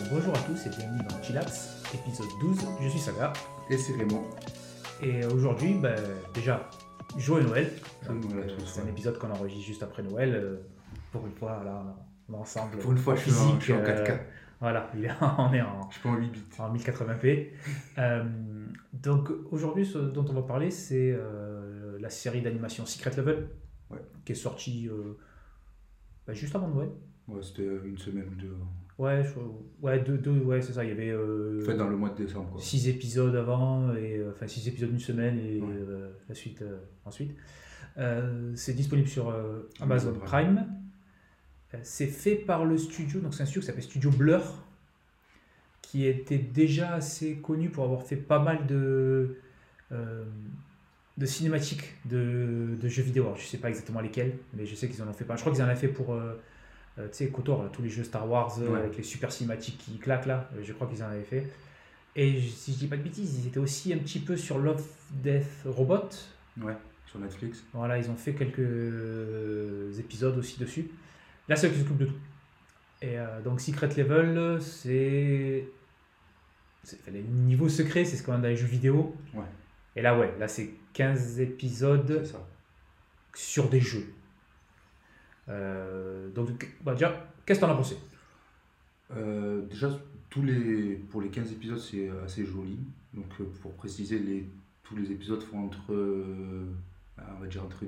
Bonjour à tous et bienvenue dans Chillax, épisode 12. Je suis Saga. Et c'est Raymond. Et aujourd'hui, déjà, joyeux Noël. Joyeux Noël à tous, C'est un ouais. épisode qu'on enregistre juste après Noël. Pour une fois, là, on est ensemble. Pour une fois, je suis en 4K. Voilà, on est Je suis pas en 8 bits. en 1080p. Donc aujourd'hui, ce dont on va parler, c'est la série d'animation Secret Level, Ouais. qui est sortie juste avant Noël. Ouais, c'était une semaine ou deux. Ouais, ouais, c'est ça. Il y avait Fait dans le mois de décembre, quoi. 6 épisodes avant, 6 épisodes une semaine et Ouais. la suite ensuite. C'est disponible sur Amazon Amazon Prime. C'est fait par le studio, donc c'est un studio qui s'appelle Studio Blur, qui était déjà assez connu pour avoir fait pas mal de cinématiques de jeux vidéo. Alors, je sais pas exactement lesquels, mais je sais qu'ils en ont fait pas. Je crois qu'ils en ont fait pour tu sais, KOTOR, là, tous les jeux Star Wars Ouais. avec les super cinématiques qui claquent là. Je crois qu'ils en avaient fait. Et si je dis pas de bêtises, ils étaient aussi un petit peu sur Love, Death, Robot. Ouais, sur Netflix. Voilà, ils ont fait quelques épisodes aussi dessus. Là, c'est eux qui s'occupent de tout. Et donc, Secret Level, le niveau secret, c'est ce qu'on a dans les jeux vidéo. Ouais, Et là, ouais, là, c'est 15 épisodes c'est ça. sur des jeux. Donc, déjà, qu'est-ce que t'en as pensé? Déjà, pour les 15 épisodes, c'est assez joli. Donc, pour préciser, tous les épisodes font on va dire entre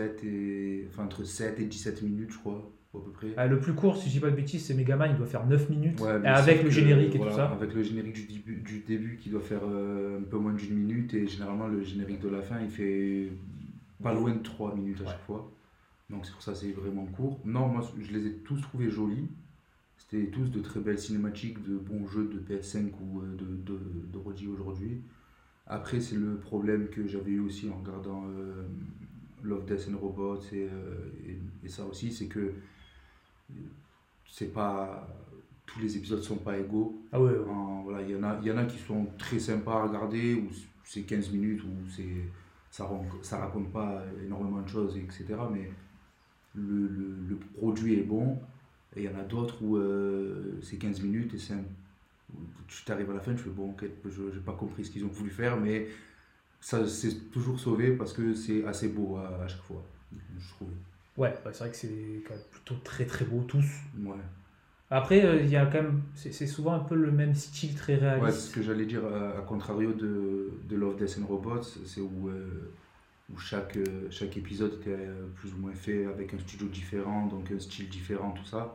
7 et 17 minutes, je crois, à peu près. Le plus court, si je dis pas de bêtises, c'est Megaman, il doit faire 9 minutes. Ouais, Et mais avec sauf le que, générique et voilà, tout ça. avec le générique du début qui doit faire un peu moins d'une minute, et généralement le générique de la fin il fait pas loin de 3 minutes à chaque fois. Donc c'est pour ça que c'est vraiment court. Non, moi je les ai tous trouvés jolis. C'était tous de très belles cinématiques, de bons jeux de PS5 ou de ROG aujourd'hui. Après, c'est le problème que j'avais eu aussi en regardant Love, Death and Robots et ça aussi, c'est que c'est pas tous les épisodes sont pas égaux. Ah ouais, ouais. Voilà, il y en a qui sont très sympas à regarder, où c'est 15 minutes, où ça raconte pas énormément de choses, etc. Mais le produit est bon, et il y en a d'autres où c'est 15 minutes, et tu t'arrives à la fin, tu fais bon, ok, je n'ai pas compris ce qu'ils ont voulu faire, mais ça c'est toujours sauvé parce que c'est assez beau à chaque fois, je trouve. Ouais, c'est vrai que c'est quand même plutôt très très beau tous. Ouais. Après, il y a quand même, c'est souvent un peu le même style très Ouais, c'est réaliste. ce que j'allais dire, à contrario de Love, Death and Robots, c'est où chaque épisode était plus ou moins fait avec un studio différent, donc un style différent, tout ça.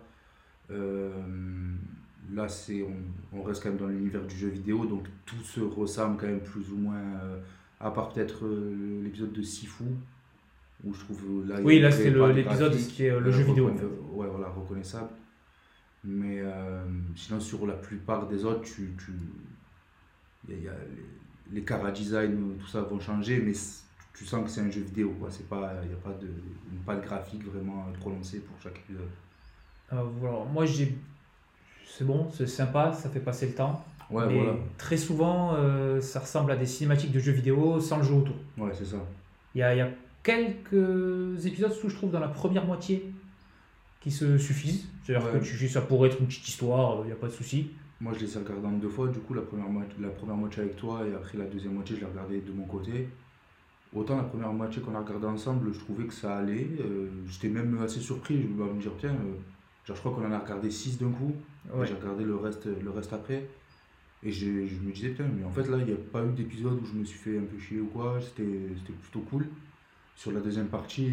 Là, on reste quand même dans l'univers du jeu vidéo, donc tout se ressemble quand même plus ou moins, à part peut-être l'épisode de Sifu, où je trouve là, Oui, il y a là c'était pas de l'épisode graphique, qui est le jeu vidéo en fait. ouais, voilà, reconnaissable. Mais sinon, sur la plupart des autres, il y a les cara design, tout ça vont changer, mais tu sens que c'est un jeu vidéo, quoi. Il n'y a pas de graphique vraiment prononcé pour chaque épisode. Voilà. Moi, c'est bon, c'est sympa, ça fait passer le temps. Ouais, mais voilà. très souvent, ça ressemble à des cinématiques de jeux vidéo sans le jeu autour. Ouais, c'est ça. Il y a quelques épisodes, surtout je trouve, dans la première moitié, qui se suffisent. C'est-à-dire Ouais. que ça pourrait être une petite histoire, il n'y a pas de souci. Moi, je les ai regardés en 2 fois, du coup, la première moitié avec toi, et après la deuxième moitié, je l'ai regardée de mon côté. Autant la première moitié qu'on a regardée ensemble, je trouvais que ça allait. J'étais même assez surpris, je me dire, tiens, genre, je crois qu'on en a regardé 6 d'un coup, et Ouais. j'ai regardé le reste après. Et je me disais, putain, mais en fait, là, il n'y a pas eu d'épisode où je me suis fait un peu chier ou quoi, c'était plutôt cool. Sur la deuxième partie,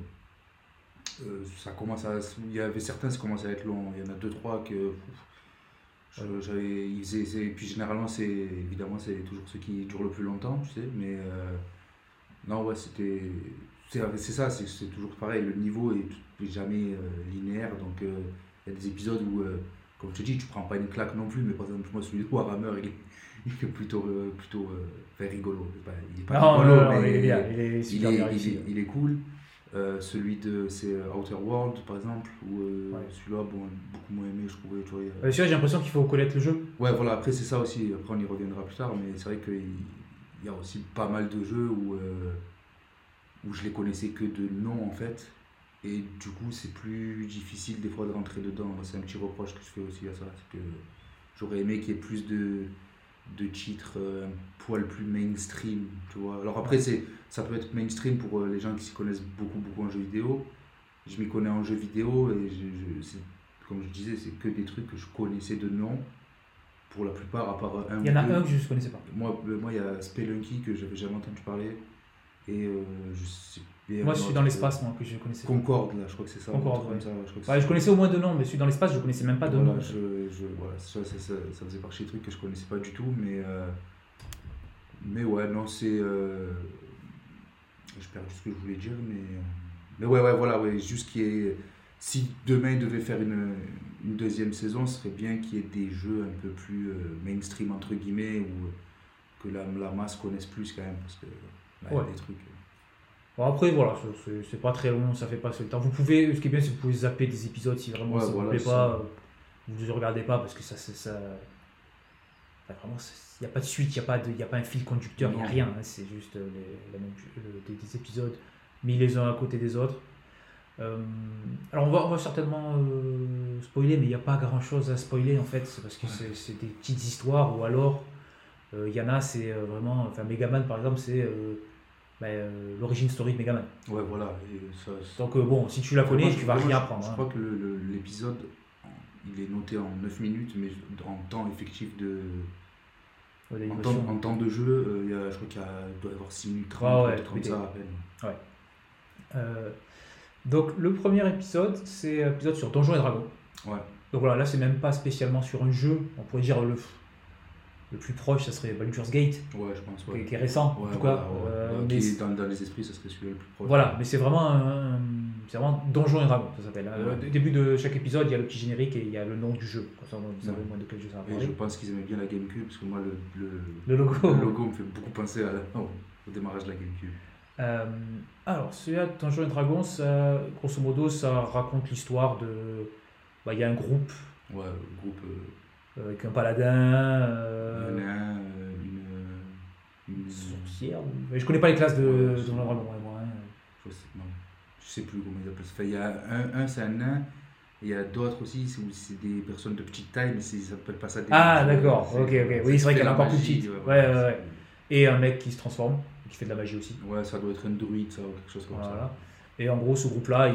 il y avait certains, ça commençait à être long. Il y en a 2-3 que et puis généralement, évidemment, c'est toujours ceux qui durent le plus longtemps, tu sais. Mais non, ouais, c'est ça, c'est toujours pareil. Le niveau est jamais linéaire. Donc, il y a des épisodes où, comme je te dis, tu prends pas une claque non plus. Mais par exemple, moi, celui de Warhammer, il est plutôt enfin, rigolo. Il est pas Non, rigolo, non, mais il est bien, il est super bien réussi. il est cool. C'est Outer World, par exemple, où Ouais. celui-là, bon, beaucoup moins aimé, je trouvais. Tu vois, Celui-là, j'ai l'impression qu'il faut connaître le jeu. ouais, voilà, après c'est ça aussi, après on y reviendra plus tard, mais c'est vrai qu'il y a aussi pas mal de jeux où je les connaissais que de nom en fait, et du coup c'est plus difficile des fois de rentrer dedans. C'est un petit reproche que je fais aussi à ça, c'est que j'aurais aimé qu'il y ait plus de titres un poil plus mainstream, tu vois. Alors après, ça peut être mainstream pour les gens qui s'y connaissent beaucoup en jeux vidéo. Je m'y connais en jeux vidéo et comme je disais, c'est que des trucs que je connaissais de nom. Pour la plupart, à part un. Il y en a un que je ne connaissais pas. Moi, il y a Spelunky que j'avais jamais entendu parler. Et je sais. Moi, je suis dans l'espace, moi, que je connaissais. Concorde, là, je crois que c'est ça. Concorde, comme ouais. ça, Je connaissais au moins deux noms, mais celui dans l'espace, je ne connaissais même pas de nom. Voilà, ça faisait partie des trucs que je connaissais pas du tout, mais ouais, non, c'est. Je perds ce que je voulais dire, mais ouais, voilà, ouais, juste qu'il y ait. Si demain il devait faire une deuxième saison, ce serait bien qu'il y ait des jeux un peu plus mainstream, entre guillemets, ou que la masse connaisse plus quand même, parce que là, il y a des trucs. Bon, après, voilà, c'est pas très long, ça fait passer le temps. Ce qui est bien, c'est que vous pouvez zapper des épisodes si vraiment ça vous plaît pas. Vous ne regardez pas parce que ça vraiment, il n'y a pas de suite, il n'y a pas un fil conducteur, il n'y a rien. Hein, c'est juste des épisodes mis les uns à côté des autres. Alors on va certainement spoiler, mais il n'y a pas grand chose à spoiler en fait, c'est parce que c'est des petites histoires, ou alors il y en a, c'est vraiment, enfin Megaman par exemple, c'est l'origine story de Megaman. Ouais, voilà. Donc bon, si tu la connais, tu vas rien apprendre. Je crois que l'épisode, il est noté en 9 minutes, mais en temps effectif en temps de jeu, je crois qu'il doit y avoir 6 minutes 30, comme ça à peine. Ouais. Donc le premier épisode, c'est un épisode sur Donjons et Dragons. Ouais. Donc voilà, là c'est même pas spécialement sur un jeu, on pourrait dire le plus proche, ça serait Baldur's Gate. Ouais, je pense, ouais. Qui est récent, en tout cas. Qui est dans les esprits, ça serait celui-là le plus proche. Voilà, mais c'est vraiment Donjons et Dragons, ça s'appelle. Au début de chaque épisode, il y a le petit générique et il y a le nom du jeu. Comme ça, vous savez moins de quel jeu ça va parler. Et je pense qu'ils aimaient bien la GameCube, parce que moi, le logo me fait beaucoup penser au démarrage de la GameCube. Alors, celui-là, Donjons et Dragons, grosso modo, ça raconte l'histoire de... il y a un groupe. Ouais, avec un paladin, une sorcière. Je connais pas les classes de Donjons et Dragons, moi. Je sais plus comment ils appellent ça. Il y a c'est un nain, et il y a d'autres aussi, c'est des personnes de petite taille, mais ils s'appellent pas ça des... Ah, d'accord, ok. Oui, c'est vrai qu'elle est encore plus petite. Ouais. Et un mec qui se transforme, qui fait de la magie aussi. Ouais, ça doit être un druide, ça, ou quelque chose comme ça. Et en gros, ce groupe-là,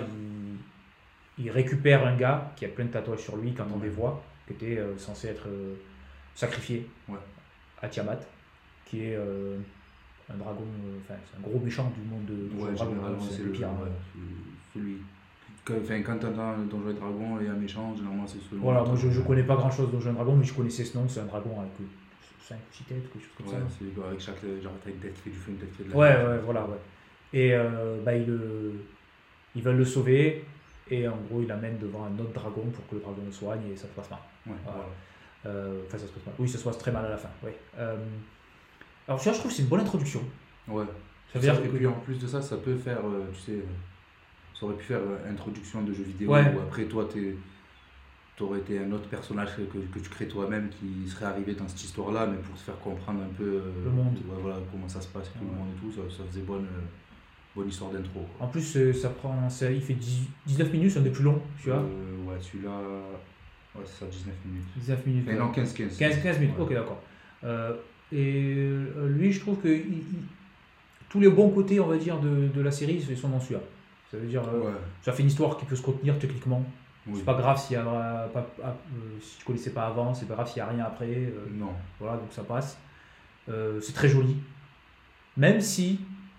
il récupère un gars qui a plein de tatouages sur lui quand on les voit, qui était censé être sacrifié à Tiamat, qui est un dragon, c'est un gros méchant du monde de généralement c'est le pire. Celui. Quand tu entends Donjons et Dragons et un méchant, généralement c'est celui. Voilà, moi je connais pas grand chose de Donjons et Dragons, mais je connaissais ce nom, c'est un dragon avec 5 ou 6 têtes, quelque chose comme ça. C'est avec chaque une tête qui fait du feu, une tête qui fait de la voilà. Et ils veulent le sauver, et en gros, il l'amène devant un autre dragon pour que le dragon le soigne, et ça se passe mal. Ça se passe mal. Oui, ça se passe très mal à la fin. Alors, je trouve que c'est une bonne introduction. Ouais. Puis en plus de ça, ça peut faire, ça aurait pu faire introduction de jeux vidéo, où après toi, t'aurais été un autre personnage que tu crées toi-même qui serait arrivé dans cette histoire-là, mais pour te faire comprendre un peu le monde. Comment ça se passe, tout le monde et tout, ça faisait bonne histoire d'intro. En plus, il fait 19 minutes, c'est un des plus longs, tu vois. Celui-là, c'est ça, 19 minutes. 19 minutes. Mais non, 15 minutes, ok, d'accord. Et lui, je trouve que tous les bons côtés, on va dire, de la série sont dans celui-là. Ça veut dire, ça fait une histoire qui peut se contenir techniquement. C'est pas grave si tu connaissais pas avant, c'est pas grave s'il n'y a rien après. Non. Voilà, donc ça passe. C'est très joli. Même si,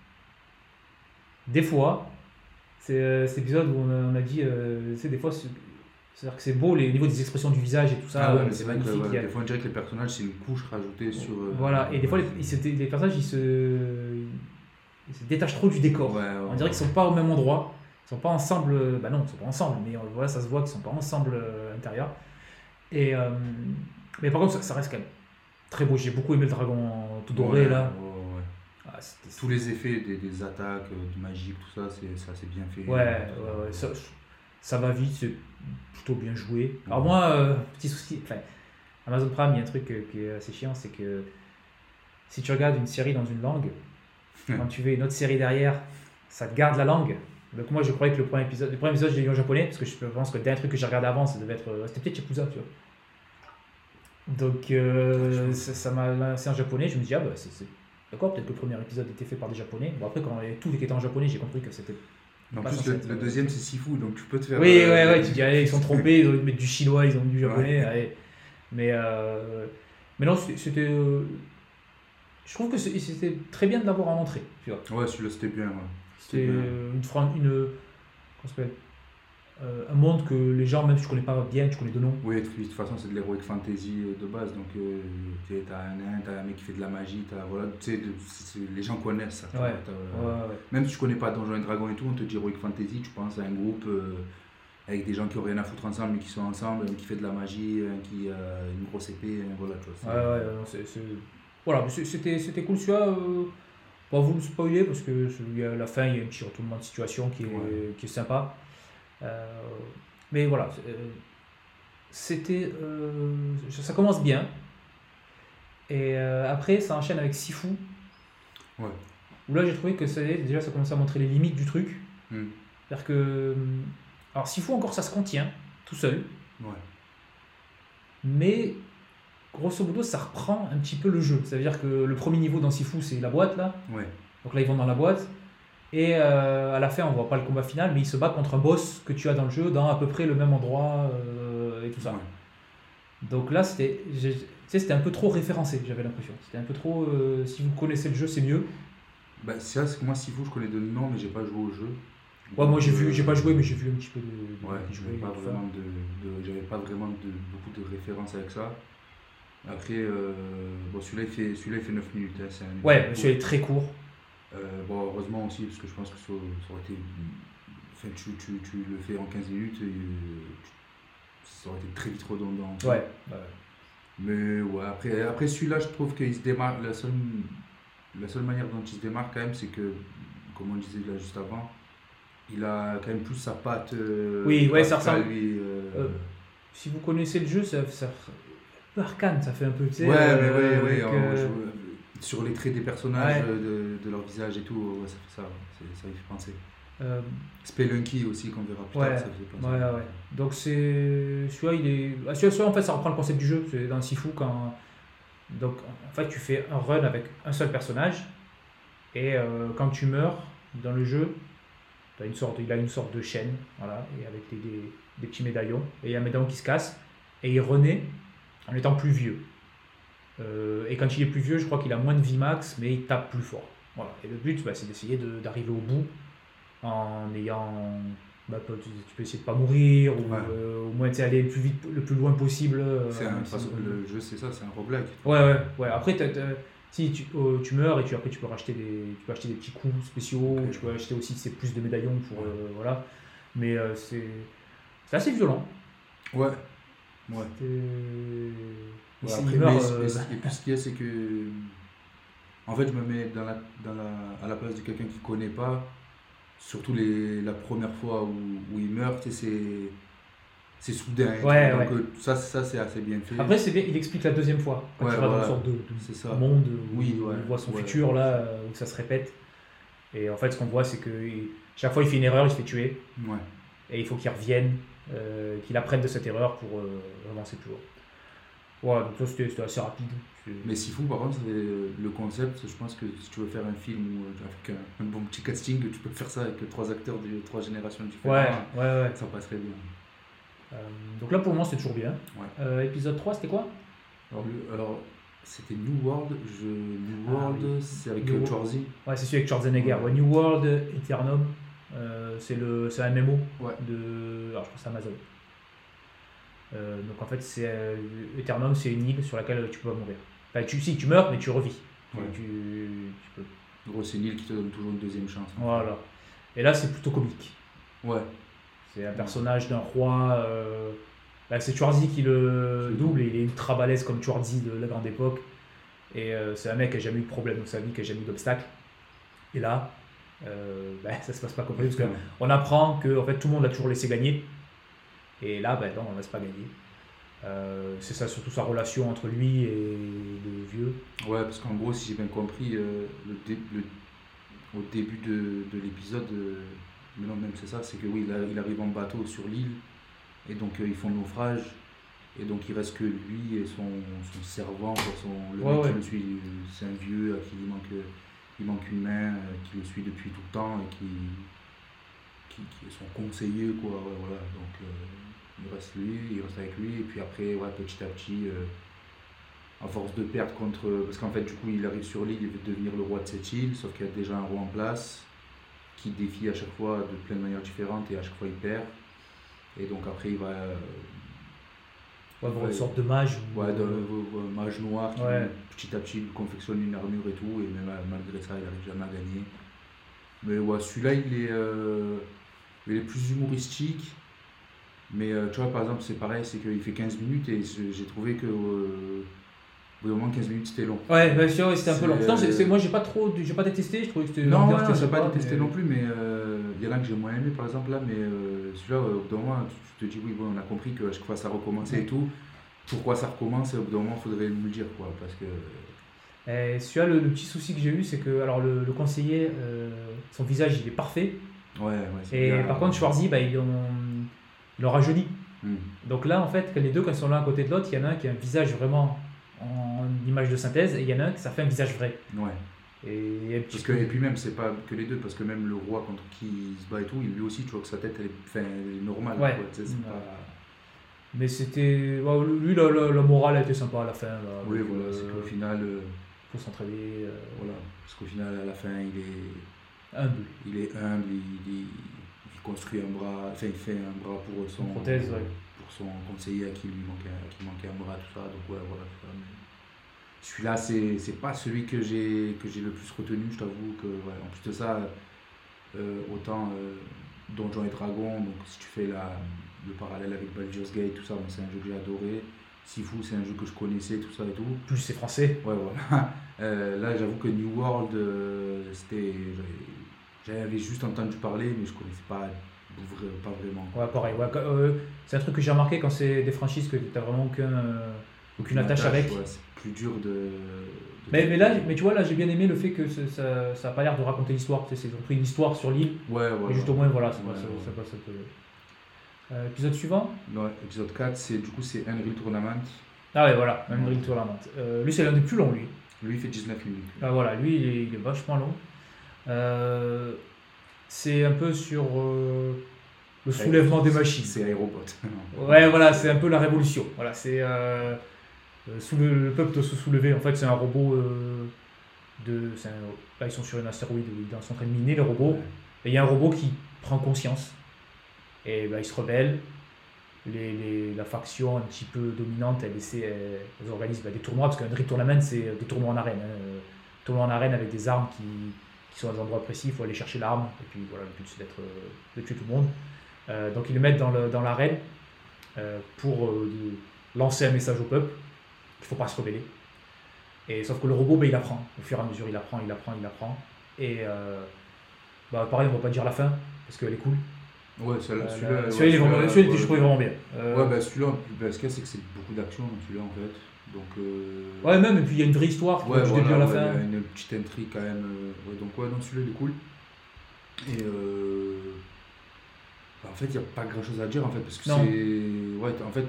des fois, c'est cet épisode où on a dit, des fois, c'est-à-dire que c'est beau, les niveaux des expressions du visage et tout ça. Mais c'est magnifique. Des fois, on dirait que les personnages, c'est une couche rajoutée sur. Voilà, et des fois, les personnages, ils se détachent trop du décor. On dirait qu'ils sont pas au même endroit. Ils sont pas ensemble, non, ils sont pas ensemble, mais ça se voit qu'ils sont pas ensemble à l'intérieur. Mais par contre, ça reste quand même très beau. J'ai beaucoup aimé le dragon tout doré là. Tous les effets des attaques, de magie, tout ça, c'est bien fait. Ça va vite, c'est plutôt bien joué. Alors moi, petit souci, Amazon Prime, il y a un truc qui est assez chiant, c'est que si tu regardes une série dans une langue, quand tu veux une autre série derrière, ça te garde la langue. Donc moi je croyais que le premier épisode je l'ai vu en japonais, parce que je pense que le dernier truc que j'ai regardé avant, c'était peut-être Yakuza, tu vois. Donc ça m'a lancé en japonais, je me dis, ah bah c'est d'accord, peut-être que le premier épisode était fait par des japonais. Bon, après, quand tout était en japonais, j'ai compris que c'était En pas plus, censé être. le deuxième, c'est Sifu, donc tu peux te faire. Oui, ouais, tu dis, allez, ils sont trompés, ils ont dû mettre du chinois, ils ont mis du japonais. Ouais. Allez. Mais, mais non, c'était. Je trouve que c'était très bien de l'avoir en entrée. Tu vois. Ouais, celui-là, c'était bien. Ouais. C'était bien. comment ça s'appelle un monde que les gens, même si tu connais pas bien, tu connais de nom. Oui, de toute façon, c'est de l'heroic fantasy de base. Donc, t'as un nain, t'as un mec qui fait de la magie, voilà, tu sais, les gens connaissent ça. Ouais. Même si tu connais pas Donjons et Dragons et tout, on te dit heroic fantasy, tu penses à un groupe avec des gens qui ont rien à foutre ensemble, mais qui sont ensemble, un qui fait de la magie, un qui a une grosse épée, voilà, tu vois. Voilà, c'était cool celui-là. Pas vous le spoiler parce que à la fin, il y a un petit retournement de situation qui est sympa. Mais voilà, ça commence bien. Et après, ça enchaîne avec Sifu. Ouais. Où là, j'ai trouvé que déjà, ça commence à montrer les limites du truc. C'est-à-dire que. Alors, Sifu, encore, ça se contient, tout seul. Ouais. Mais, grosso modo, ça reprend un petit peu le jeu. Ça veut dire que le premier niveau dans Sifu, c'est la boîte, là. Ouais. Donc là, ils vont dans la boîte. Et à la fin, on voit pas le combat final, mais ils se battent contre un boss que tu as dans le jeu, dans à peu près le même endroit et tout ça. Ouais. Donc là, c'était un peu trop référencé, j'avais l'impression. C'était un peu trop. Si vous connaissez le jeu, c'est mieux. Bah, c'est vrai, c'est que moi, Sifu, je connais de nom, mais j'ai pas joué au jeu. Ouais, moi j'ai pas joué, mais j'ai vu un petit peu de ouais, j'avais pas vraiment beaucoup de références avec ça. Après, bon, celui-là il fait 9 minutes. Hein, ouais, celui-là est très court. Bon, heureusement aussi, parce que je pense que ça aurait été. Enfin, tu le fais en 15 minutes et ça aurait été très vite redondant. Ouais. Mais ouais, après celui-là, je trouve qu'il se démarque. La seule manière dont il se démarque, quand même, c'est que, comme on disait là juste avant, il a quand même plus sa patte. Oui, ouais, ça ressemble. Lui, si vous connaissez le jeu, ça Arcane, ça fait un peu. Ouais, mais sur les traits des personnages, de leur visage et tout, ça fait ça, ça y fait penser. Spelunky aussi, qu'on verra plus tard, ça faisait penser. Ouais. Donc celui-là, en fait, ça reprend le concept du jeu. C'est dans Sifu quand. Donc en fait, tu fais un run avec un seul personnage et quand tu meurs dans le jeu, il a une sorte de chaîne, voilà, et avec des petits médaillons, et il y a un médaillon qui se casse et il renaît en étant plus vieux. Et quand il est plus vieux, je crois qu'il a moins de vie max, mais il tape plus fort. Voilà. Et le but, c'est d'essayer d'arriver au bout en ayant. Tu peux essayer de pas mourir ou au moins aller le plus loin possible. Le jeu, c'est ça, c'est un roguelike. Ouais. Après, si tu meurs et après tu peux acheter des petits coups spéciaux, tu peux acheter aussi plus de médaillons pour voilà. Mais c'est assez violent. Ouais. Et puis ce qu'il y a, c'est que en fait, je me mets à la place de quelqu'un qui connaît pas, surtout la première fois où il meurt, c'est soudain. Donc ça c'est assez bien fait. Après c'est bien, il explique la deuxième fois quand il va dans une sorte de monde où il voit son futur là, où ça se répète. Et en fait ce qu'on voit c'est que chaque fois il fait une erreur, il se fait tuer. Ouais. Et il faut qu'il revienne, qu'il apprenne de cette erreur pour avancer plus haut. Ouais, donc ça c'était assez rapide. Mais Sifu, par contre, le concept, je pense que si tu veux faire un film avec un bon petit casting, tu peux faire ça avec 3 acteurs de 3 générations différentes. Ouais. Ça passerait bien. Donc là pour le moment c'est toujours bien. Ouais. Épisode 3 c'était quoi? Alors c'était New World. C'est avec Schwarzy. Ouais, c'est celui avec Schwarzenegger. Ouais. New World Eternum. C'est un MMO de. Alors je pense que c'est Amazon. Donc en fait, Eternum, c'est une île sur laquelle tu peux pas mourir. Enfin, tu meurs, mais tu revis. Ouais. Tu peux. Gros, c'est une île qui te donne toujours une deuxième chance. Voilà. Et là, c'est plutôt comique. Ouais. C'est un personnage d'un roi. C'est Schwarzy qui le double et il est ultra balèze comme Schwarzy de la grande époque. Et c'est un mec qui a jamais eu de problème dans sa vie, qui a jamais eu d'obstacle. Et là, ça se passe pas comme ça parce qu'on apprend que en fait, tout le monde l'a toujours laissé gagner. Et là, non, on ne laisse pas gagner. C'est ça, surtout sa relation entre lui et le vieux. Ouais, parce qu'en gros, si j'ai bien compris, au début de l'épisode, mais non, même c'est ça, c'est que oui, il arrive en bateau sur l'île, et donc ils font naufrage, Et donc il reste que lui et son servant, quoi, le Ouais, mec qui ouais. le suit, c'est un vieux à qui il manque une main, qui le suit depuis tout le temps et qui est son conseiller, quoi. Ouais, voilà. Donc il reste avec lui, et puis après, ouais, petit à petit, à force de perdre contre. Parce qu'en fait, du coup, il arrive sur l'île, il veut devenir le roi de cette île, sauf qu'il y a déjà un roi en place qui défie à chaque fois de plein de manières différentes, et à chaque fois il perd. Et donc après, il va. Ouais, bon, Ouais, une sorte de mage. ouais, mage noir qui Ouais. petit à petit lui confectionne une armure et tout, et même malgré ça, il n'arrive jamais à gagner. Mais ouais, celui-là, il est plus humoristique. Mais tu vois, par exemple, c'est pareil, c'est qu'il fait 15 minutes et j'ai trouvé que au bout d'un moment, 15 minutes c'était long. Ouais, bien sûr, c'était un peu long. Non, C'est- moi j'ai pas détesté, je trouvais que c'était Non, l'ambiance ouais, était j'ai pas sympa. détesté Mais... non plus, mais il y en a que j'ai moins aimé par exemple là, mais celui-là, au bout d'un moment, tu te dis, oui, bon, on a compris qu'à chaque fois ça recommençait et tout. Pourquoi ça recommence, et au bout d'un moment, il faudrait nous le dire, quoi, parce que. Celui-là, le petit souci que j'ai eu, c'est que alors le conseiller, son visage il est parfait, Ouais, ouais, c'est et bien. par contre Schwarzy, bah, ils l'ont rajeuni. Hmm. Donc là, en fait, les deux, quand ils sont l'un à côté de l'autre, il y en a un qui a un visage vraiment en image de synthèse, et il y en a un qui ça fait un visage vrai. Ouais. Et un petit Parce que, peu- et puis même, c'est pas que les deux, parce que même le roi contre qui il se bat et tout, lui aussi, tu vois que sa tête, elle est normale, Ouais. quoi, tu sais, c'est Ouais. pas. Mais c'était. Ouais, lui, la morale a été sympa à la fin. Là, Oui, avec, voilà, c'est qu'au final, faut s'entraider. voilà, parce qu'au final, à la fin, Humble. il est humble, il construit un bras, enfin, il fait un bras pour Une prothèse, ouais. pour son conseiller à qui manquait un bras, tout ça, donc ouais, voilà. Mais celui-là, c'est pas celui que j'ai le plus retenu, je t'avoue que, ouais, en plus de ça, autant Donjons et Dragons, donc si tu fais le parallèle avec Baldur's Gate, tout ça, bon, c'est un jeu que j'ai adoré. Sifu, c'est un jeu que je connaissais, tout ça et tout. Plus c'est français. Ouais, voilà. Là, j'avoue que New World, j'avais juste entendu parler, mais je connaissais pas vraiment. Ouais, pareil. Ouais, c'est un truc que j'ai remarqué quand c'est des franchises que tu n'as vraiment aucune attache avec. Ouais, c'est plus dur de Mais tu vois, là, j'ai bien aimé le fait que ça a pas l'air de raconter l'histoire. Tu sais, ils ont pris une histoire sur l'île, Ouais, et voilà. juste au moins, voilà, ça Ouais, passe, ouais. ça passe un peu. Épisode suivant. Ouais, épisode 4, du coup, c'est Unreal Tournament. Ah ouais, voilà, Unreal Tournament. Lui, c'est l'un des plus longs, lui. Lui, il fait 19 minutes. Ah, voilà, lui, il est vachement long. C'est un peu sur le soulèvement des machines. C'est Aérobot. Ouais, voilà, c'est un peu la révolution. Voilà, c'est le peuple doit se soulever. En fait, c'est un robot là, ils sont sur une astéroïde où ils sont en train de miner les robots. Ouais. Et il y a un robot qui prend conscience. Et bah, il se rebelle. La faction un petit peu dominante, elle organise des tournois, parce qu'un Unreal Tournament, c'est des tournois en arène. Tournois en arène avec des armes qui sont à des endroits précis, il faut aller chercher l'arme, et puis voilà, le but c'est de tuer tout le monde. Donc ils le mettent dans l'arène pour lancer un message au peuple qu'il ne faut pas se rebeller. Et sauf que le robot, il apprend. Au fur et à mesure, il apprend. Et pareil, on ne va pas dire la fin, parce qu'elle est cool. Ouais, celui-là, Celui-là, je trouvais vraiment bien. Ouais, bah celui-là, ce qu'il y a, c'est que c'est beaucoup d'action dans celui-là en fait. Donc, ouais, même, et puis il y a une vraie histoire qui va du début à la fin. il y a une petite intrigue quand même. Ouais, donc, ouais, non, celui-là, il est cool. Et en fait, il n'y a pas grand-chose à dire en fait, parce que Non. c'est. Ouais, en fait,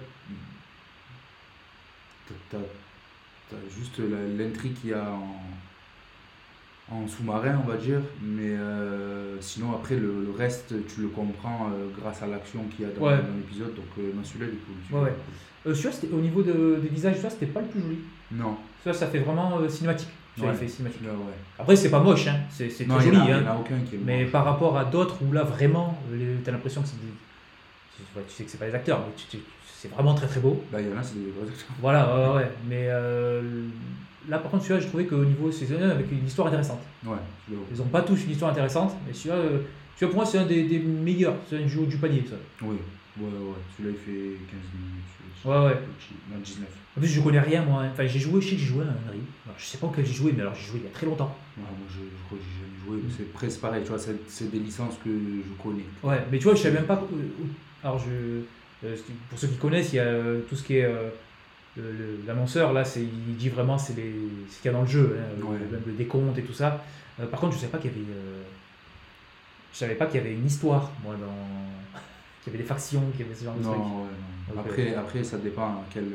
t'as juste l'intrigue qu'il y a en sous-marin, on va dire, mais sinon après le reste tu le comprends grâce à l'action qu'il y a dans l'épisode, donc non, celui-là il est cool. Ouais. Celui-là, au niveau des visages, c'était pas le plus joli. Non. Celui-là, ça fait vraiment cinématique. Ouais. Fait cinématique. Là, ouais. Après, c'est pas moche, hein. C'est Non, très joli. Il Hein. n'y en a aucun qui est Mais moche. par rapport à d'autres où là vraiment, t'as l'impression que c'est tu sais que c'est pas des acteurs, mais c'est vraiment très très beau. Bah, il y en a, c'est des vrais acteurs. Voilà, ouais. Mais là, par contre, celui-là, j'ai trouvé qu'au niveau saisonnier, avec une histoire intéressante. Ouais, Ils ont pas tous une histoire intéressante, mais celui-là, pour moi, c'est un des meilleurs. C'est un jeu du panier, ça. Oui, ouais. Celui-là, il fait 15 minutes. Ouais. Non, 19. En plus, je connais rien, moi. Hein. Enfin, je sais que j'ai joué à un Unreal. Alors, je sais pas auquel j'ai joué, mais alors j'ai joué il y a très longtemps. Ouais, moi, je crois que j'ai jamais joué, mais c'est presque pareil, tu vois, c'est des licences que je connais. Ouais, mais tu vois, je savais même pas. Alors, pour ceux qui connaissent, il y a tout ce qui est. L'annonceur, là, il dit vraiment c'est ce qu'il y a dans le jeu, hein, Ouais. même le décompte et tout ça. Par contre, je savais pas qu'il y avait une histoire, moi, qu'il y avait des factions, qu'il y avait ce genre de trucs. Non, ouais, non. Après, ça dépend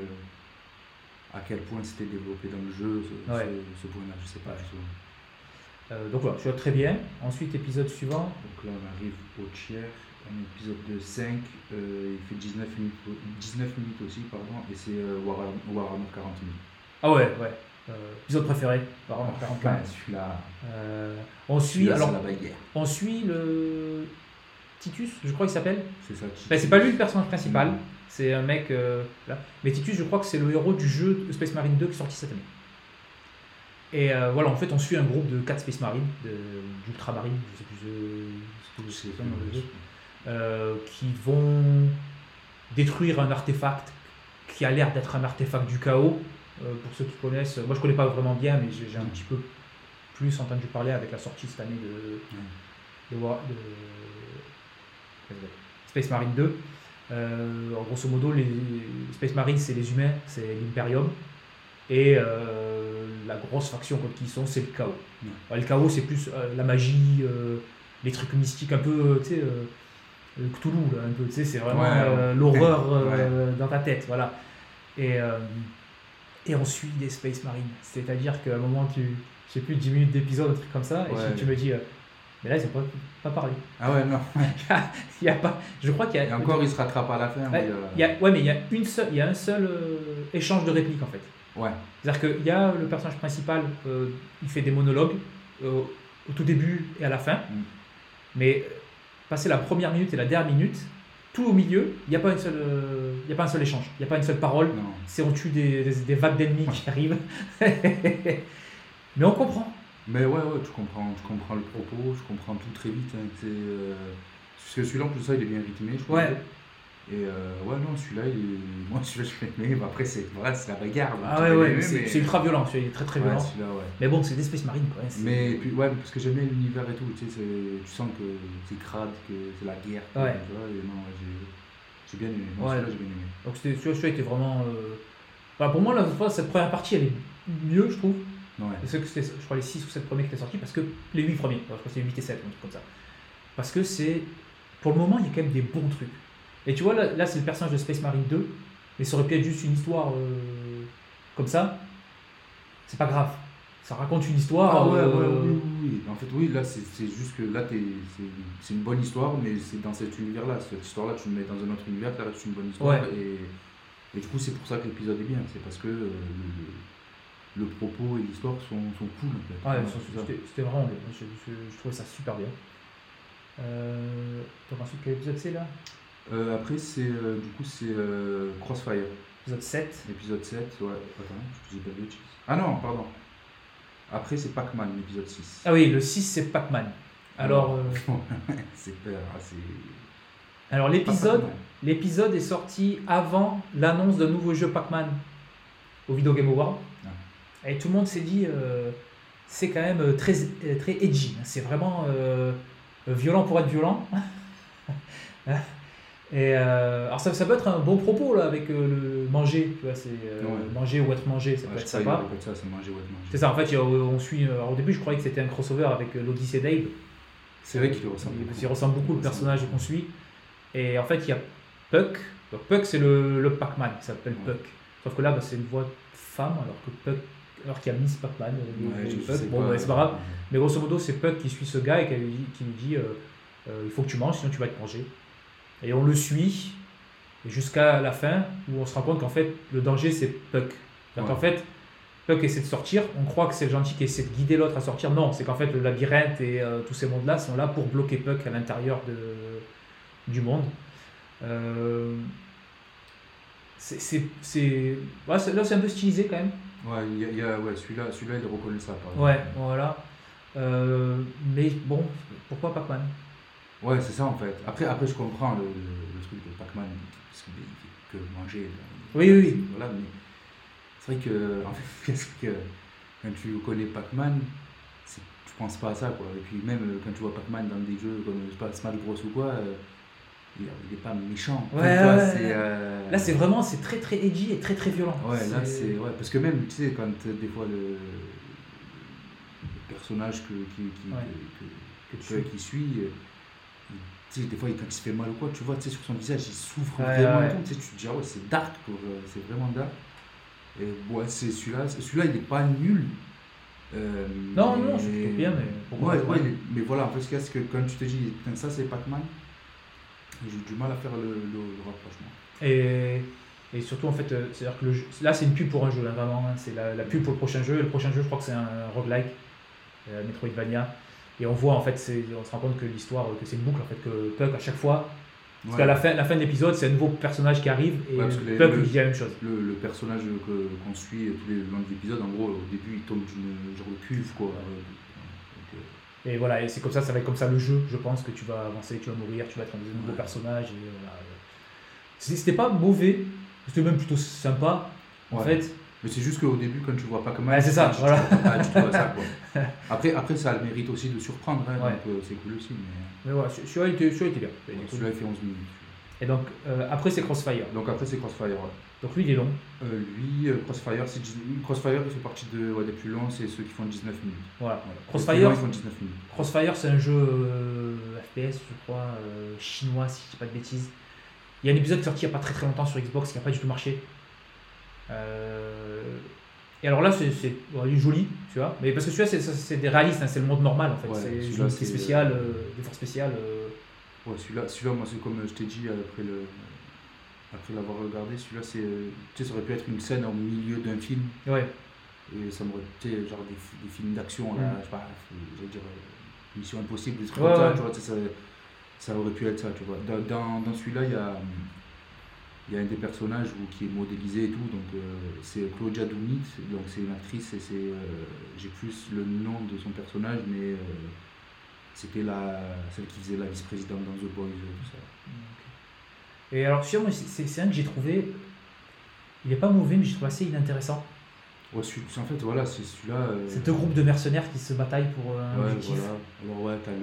à quel point c'était développé dans le jeu, ce point-là, je sais pas. Donc voilà, je suis très bien. Ensuite, épisode suivant. Donc là, on arrive au tiers. Un épisode de 5, il fait 19 minutes aussi, pardon, et c'est Warhammer 40 000. Ah ouais. Épisode préféré, Warhammer 40 000. Celui-là. On suit le Titus, je crois qu'il s'appelle. C'est ça. C'est pas lui le personnage principal, c'est un mec là. Mais Titus, je crois que c'est le héros du jeu Space Marine 2 qui est sorti cette année. Et voilà, en fait, on suit un groupe de 4 Space Marines, d'Ultramarines, je sais plus ce que c'est dans le jeu. Qui vont détruire un artefact qui a l'air d'être un artefact du chaos. Pour ceux qui connaissent, moi je connais pas vraiment bien, mais j'ai un petit peu plus entendu parler avec la sortie cette année de Space Marine 2. En grosso modo, les Space Marines c'est les humains, c'est l'Imperium, et la grosse faction contre qui ils sont, c'est le chaos. Le chaos c'est plus la magie, les trucs mystiques un peu, tu sais. Cthulhu, là, un peu, tu sais, c'est vraiment l'horreur dans ta tête, voilà. Et on suit des Space Marines, c'est-à-dire qu'à un moment, je sais plus, 10 minutes d'épisode, un truc comme ça, et tu me dis, mais là, ils n'ont pas parlé. Ah ouais, non. Il y a pas, je crois qu'il y a. Et encore, il se rattrape à la fin. Mais il y a un seul échange de répliques, en fait. Ouais. C'est-à-dire qu'il y a le personnage principal, il fait des monologues au tout début et à la fin, mais passer la première minute et la dernière minute, tout au milieu, il n'y a pas un seul échange, il n'y a pas une seule parole. C'est on tue des vagues d'ennemis qui arrivent. Mais on comprend. Mais ouais, tu comprends le propos, je comprends tout très vite. Parce que celui-là, en plus, ça, il est bien rythmé, je trouve. Ouais. Et non, celui-là, je l'ai aimé. Après, c'est la bagarre. C'est ultra violent, celui-là, il est très très violent. Mais bon, c'est des Space Marines, quoi. Mais puis, parce que j'aime bien l'univers et tout, tu sais, tu sens que c'est crade, que c'est la guerre. Ouais. J'ai bien aimé. Celui-là, j'ai bien aimé. Donc, celui-là était vraiment. Pour moi, cette première partie, elle est mieux, je trouve. Ouais. Parce que c'était, je crois, les 6 ou 7 premiers qui étaient sortis, parce que les 8 premiers, je crois que c'est 8 et 7, un truc comme ça. Parce que c'est. Pour le moment, il y a quand même des bons trucs. Et tu vois, là c'est le personnage de Space Marine 2, mais ça aurait pu être juste une histoire comme ça. C'est pas grave. Ça raconte une histoire. Oui. En fait, oui, là, c'est juste que là, c'est une bonne histoire, mais c'est dans cet univers-là. Cette histoire-là, tu le mets dans un autre univers, ça reste une bonne histoire. Ouais. Et du coup, c'est pour ça que l'épisode est bien. C'est parce que le propos et l'histoire sont cool. En fait. C'était vraiment bien. Je trouvais ça super bien. Donc ensuite, quel épisode c'est là? Après, c'est Crossfire. Épisode 7. Épisode 7, ouais. Attends, je dis pas de bêtises. Ah non, pardon. Après, c'est Pac-Man, l'épisode 6. Ah oui, le 6, c'est Pac-Man. Alors, c'est peur. Alors, l'épisode est sorti avant l'annonce d'un nouveau jeu Pac-Man au Video Game Award. Et tout le monde s'est dit, c'est quand même très, très edgy. C'est vraiment violent pour être violent. Et alors ça peut être un bon propos là, avec le manger, tu vois, c'est manger ou être mangé, ça peut être sympa. Ça, c'est manger ou être mangé. C'est ça, en fait, on suit. Au début, je croyais que c'était un crossover avec l'Odyssée d'Abe. C'est vrai qu'il ressemble beaucoup. Il ressemble beaucoup le personnage qu'on suit. Et en fait, il y a Puck. Donc, Puck, c'est le Pac-Man, il s'appelle Puck. Sauf que là, c'est une voix de femme, alors qu'il y a Miss Pac-Man. C'est pas grave. Mais grosso modo, c'est Puck qui suit ce gars et qui lui dit il faut que tu manges, sinon tu vas être mangé. Et on le suit jusqu'à la fin où on se rend compte qu'en fait le danger c'est Puck. Donc en fait Puck essaie de sortir, on croit que c'est le gentil qui essaie de guider l'autre à sortir. Non, c'est qu'en fait le labyrinthe et tous ces mondes là sont là pour bloquer Puck à l'intérieur du monde. Là c'est un peu stylisé quand même. Celui-là il est reconnaissable. Voilà. Mais bon, pourquoi Pac-Man? Ouais, c'est ça en fait. Après je comprends le truc de Pac-Man, parce qu'il fait que manger. Oui. Voilà, mais c'est vrai que, en fait, quand tu connais Pac-Man, tu penses pas à ça, quoi. Et puis même quand tu vois Pac-Man dans des jeux comme Smash Bros ou quoi, il est pas méchant. Là c'est vraiment, c'est très très edgy et très très violent. Parce que même, tu sais, quand des fois le personnage que tu suit, tu sais, des fois, quand il se fait mal ou quoi, tu vois, tu sais, sur son visage, il souffre Ouais, vraiment. ouais. Et tout, tu sais, tu te dis, ah ouais, c'est dark, quoi, c'est vraiment dark. Et ouais, c'est celui-là. Celui-là, il n'est pas nul. Non, non, c'est plutôt bien, mais pourquoi Ouais, pas. ouais, mais voilà, en fait, ce qu'il y a, c'est que quand tu te dis, putain, ça, c'est Pac-Man, j'ai du mal à faire le rapprochement. Et surtout, en fait, c'est-à-dire que là, c'est une pub pour un jeu, là, vraiment. Hein. C'est la pub pour le prochain jeu. Et le prochain jeu, je crois que c'est un roguelike, Metroidvania. Et on voit, en fait, on se rend compte que l'histoire, que c'est une boucle, en fait, que Puck, à chaque fois. Parce Ouais. qu'à la fin de l'épisode, c'est un nouveau personnage qui arrive et Ouais, parce que Puck lui dit la même chose. Le personnage qu'on suit tous les longs épisodes, en gros, au début, il tombe d'une genre de cuve, quoi. Et voilà, et c'est comme ça va être comme ça le jeu, je pense, que tu vas avancer, tu vas mourir, tu vas être un nouveau personnage. Et voilà. C'était pas mauvais, c'était même plutôt sympa, en fait. Mais c'est juste qu'au début, quand tu vois pas comment. Ouais, c'est ça, voilà. Tu vois ça, quoi. Après, ça a le mérite aussi de surprendre, hein, Ouais. donc c'est cool aussi. Mais voilà, celui-là était bien. Celui-là, il fait 11 minutes. Et donc, après, c'est Crossfire. Donc après, c'est Crossfire, ouais. Donc lui, il est long. Crossfire, Crossfire, il fait partie des plus longs, c'est ceux qui font 19 minutes. Voilà. Les plus longs, Crossfire, ils font 19 minutes. Crossfire, c'est un jeu FPS, je crois, chinois, si je dis pas de bêtises. Il y a un épisode qui est sorti il n'y a pas très longtemps sur Xbox qui n'a pas du tout marché. Et alors là, c'est joli, tu vois. Mais parce que celui-là, c'est des réalistes, hein, c'est le monde normal en fait. Ouais, c'est des celui-là, unités c'est- spéciales, des forces spéciales. Ouais, celui-là, moi, c'est comme je t'ai dit après l'avoir regardé, celui-là, tu sais, ça aurait pu être une scène au milieu d'un film. Ouais. Et ça m'aurait été genre des films d'action, là, je sais pas, j'allais dire Mission Impossible, des trucs Ouais, comme ça, ouais. tu vois, tu sais, ça aurait pu être ça, tu vois. Dans celui-là, il y a un des personnages qui est modélisé et tout, donc c'est Claudia Doumit, donc c'est une actrice et j'ai plus le nom de son personnage, mais c'était celle qui faisait la vice-présidente dans The Boys, tout ça. Et alors, celui-là, moi, c'est un que j'ai trouvé. Il est pas mauvais, mais j'ai trouvé assez inintéressant. Ouais, en fait, voilà, c'est celui-là. C'est deux groupes de mercenaires qui se bataillent pour un Ouais, objectif. voilà. Alors, ouais, t'as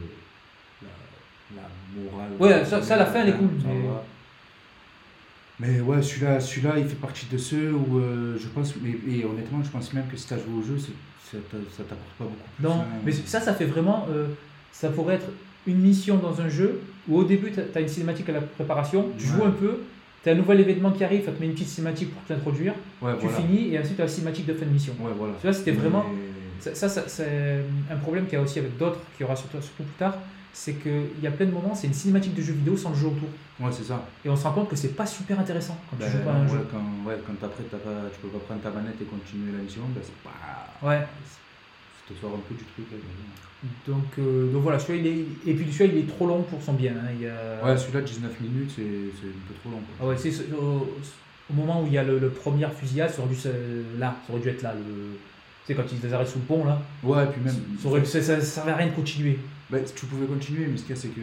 la morale. Ouais, ça, la fin, elle est cool. Ça Mais... va. Mais ouais, celui-là, il fait partie de ceux où je pense, et honnêtement, je pense même que si t'as joué au jeu, ça t'apporte pas beaucoup plus. Non, hein. mais ça fait vraiment. Ça pourrait être une mission dans un jeu où au début, tu as une cinématique à la préparation, tu joues un peu, tu as un nouvel événement qui arrive, ça te met une petite cinématique pour t'introduire, Ouais, tu voilà. finis et ensuite tu as la cinématique de fin de mission. Ouais, voilà. Celui-là, c'était vraiment. Mais- Ça, c'est un problème qu'il y a aussi avec d'autres, qu'il y aura surtout plus tard, c'est qu'il y a plein de moments, c'est une cinématique de jeu vidéo sans le jeu autour. Ouais, c'est ça. Et on se rend compte que c'est pas super intéressant quand tu joues pas à un ouais, jeu. quand après, tu peux pas prendre ta manette et continuer la mission, ben c'est pas. Ouais. Ça te sort un peu du truc. Là, Donc voilà, celui-là, et puis celui-là, il est trop long pour son bien. Hein. Il y a... Ouais, celui-là, 19 minutes, c'est un peu trop long. Quoi. Ah ouais, c'est au moment où il y a le premier fusillade, ça aurait dû être là. Tu sais, quand ils les arrêtent sous le pont, là. Ouais, et puis même. Ça servait à rien de continuer. Ben, tu pouvais continuer, mais ce qu'il y a, c'est que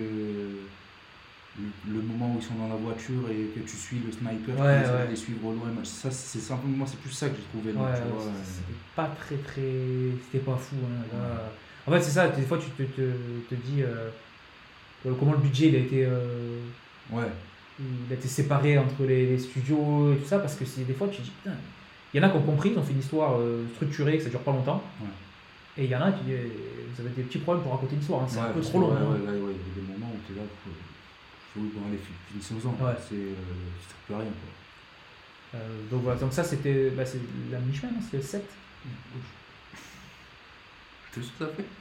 le moment où ils sont dans la voiture et que tu suis le sniper, tu essaies de les suivre au loin, ça, c'est simplement, moi, c'est plus ça que j'ai trouvé. Ouais, tu vois, c'était pas très. C'était pas fou. Hein, là. En fait, c'est ça, des fois, tu te dis comment le budget il a été. Ouais. Il a été séparé entre les studios et tout ça, parce que des fois, tu te dis, putain, il y en a qui ont compris, ils ont fait une histoire structurée, que ça dure pas longtemps. Ouais. Et il y en a qui vous avez des petits problèmes pour raconter une histoire, hein. C'est un peu trop long. Ouais, il y a des moments où tu es là, allez, finissons-en, c'est plus rien. Quoi. Donc voilà, donc ça c'était c'est la mi-chemin, c'était le 7. C'est ce que ça fait.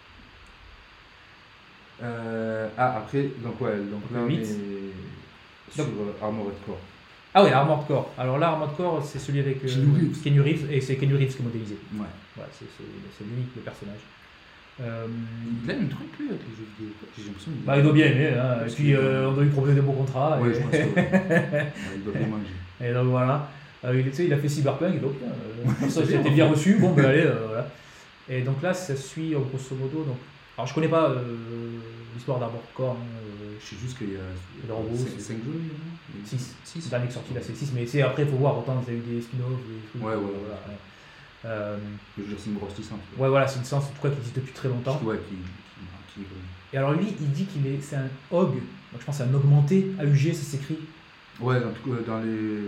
Après, donc là on 8. est sur Armored Core. Ah ouais, Armored Core. Alors là, Armored Core, c'est celui avec Keanu Reeves, et c'est Keanu Reeves qui est modélisé. Ouais. Voilà, c'est lui le personnage. Il aime un truc lui avec les jeux vidéo. J'ai l'impression il doit bien aimer. Hein. Et puis on doit lui proposer des beaux contrats. Ouais, je pense que il doit bien manger. Et donc voilà. Il a fait Cyberpunk, et donc ça c'était bien reçu. Bon, ben allez, voilà. Et donc là, ça suit grosso modo. Donc, alors je connais pas l'histoire d'Armored Core. Je sais juste qu'il y a 5 jeux, 6. Le dernier qui est sorti là, c'est 6. Mais après, il faut voir, autant il y a eu des spin-offs, des trucs. Ouais, voilà. Je veux dire, c'est une grosse licence. Ouais, voilà, c'est une licence en tout cas qui existe depuis très longtemps. Ouais, et alors lui, il dit c'est un HOG, donc je pense que c'est un augmenté, AUG, ça s'écrit. Ouais, en tout cas, dans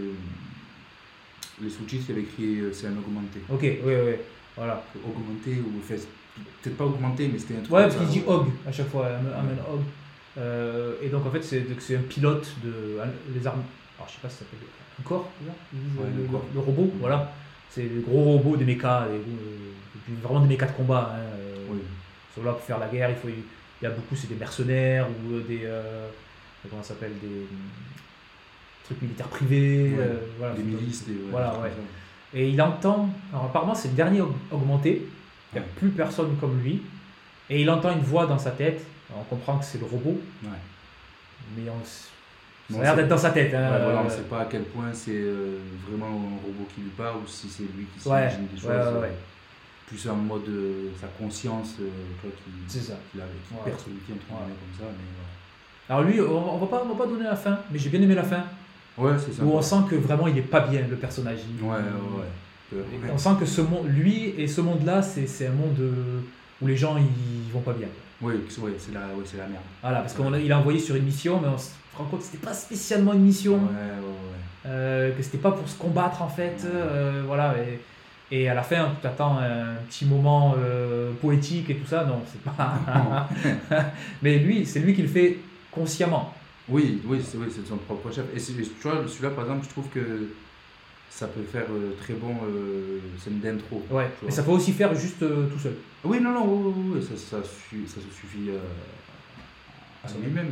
les sous-titres, il y avait écrit c'est un augmenté. Ok, ouais, voilà. Augmenté, ou peut-être pas augmenté, mais c'était un truc. Ouais, parce qu'il dit HOG à chaque fois, un HOG. Et donc en fait c'est un pilote les armes. Alors je sais pas si ça s'appelle un corps, le robot, voilà. C'est des gros robots, des mechas, vraiment des mechas de combat. Ils sont là pour faire la guerre. Il y a beaucoup, c'est des mercenaires ou comment ça s'appelle, des trucs militaires privés. Voilà, des milices, voilà, ouais. Et il entend, alors apparemment c'est le dernier augmenté, il n'y a plus personne comme lui, et il entend une voix dans sa tête, alors on comprend que c'est le robot, mais ça a l'air d'être dans sa tête. Hein, voilà, on ne sait pas à quel point c'est vraiment un robot qui lui parle ou si c'est lui qui s'imagine des choses. Plus en mode sa conscience qui personifie entre guillemets comme ça. Mais, alors lui, on va pas donner la fin, mais j'ai bien aimé la fin. Ouais, c'est ça. Où on sent que vraiment il est pas bien, le personnage. On sent que lui et ce monde-là, c'est un monde où les gens ils vont pas bien. Oui, c'est la merde. Voilà, parce qu'il a envoyé sur une mission, mais on se rend compte que c'était pas spécialement une mission. Que c'était pas pour se combattre en fait. Voilà. Et à la fin, tu attends un petit moment poétique et tout ça. Non, c'est pas. Mais c'est lui qui le fait consciemment. Oui, c'est son propre chef. Et tu vois, celui-là, par exemple, je trouve que ça peut faire très bon scène d'intro. Ouais, mais ça peut aussi faire juste tout seul. Oui, non, ça se suffit à lui-même,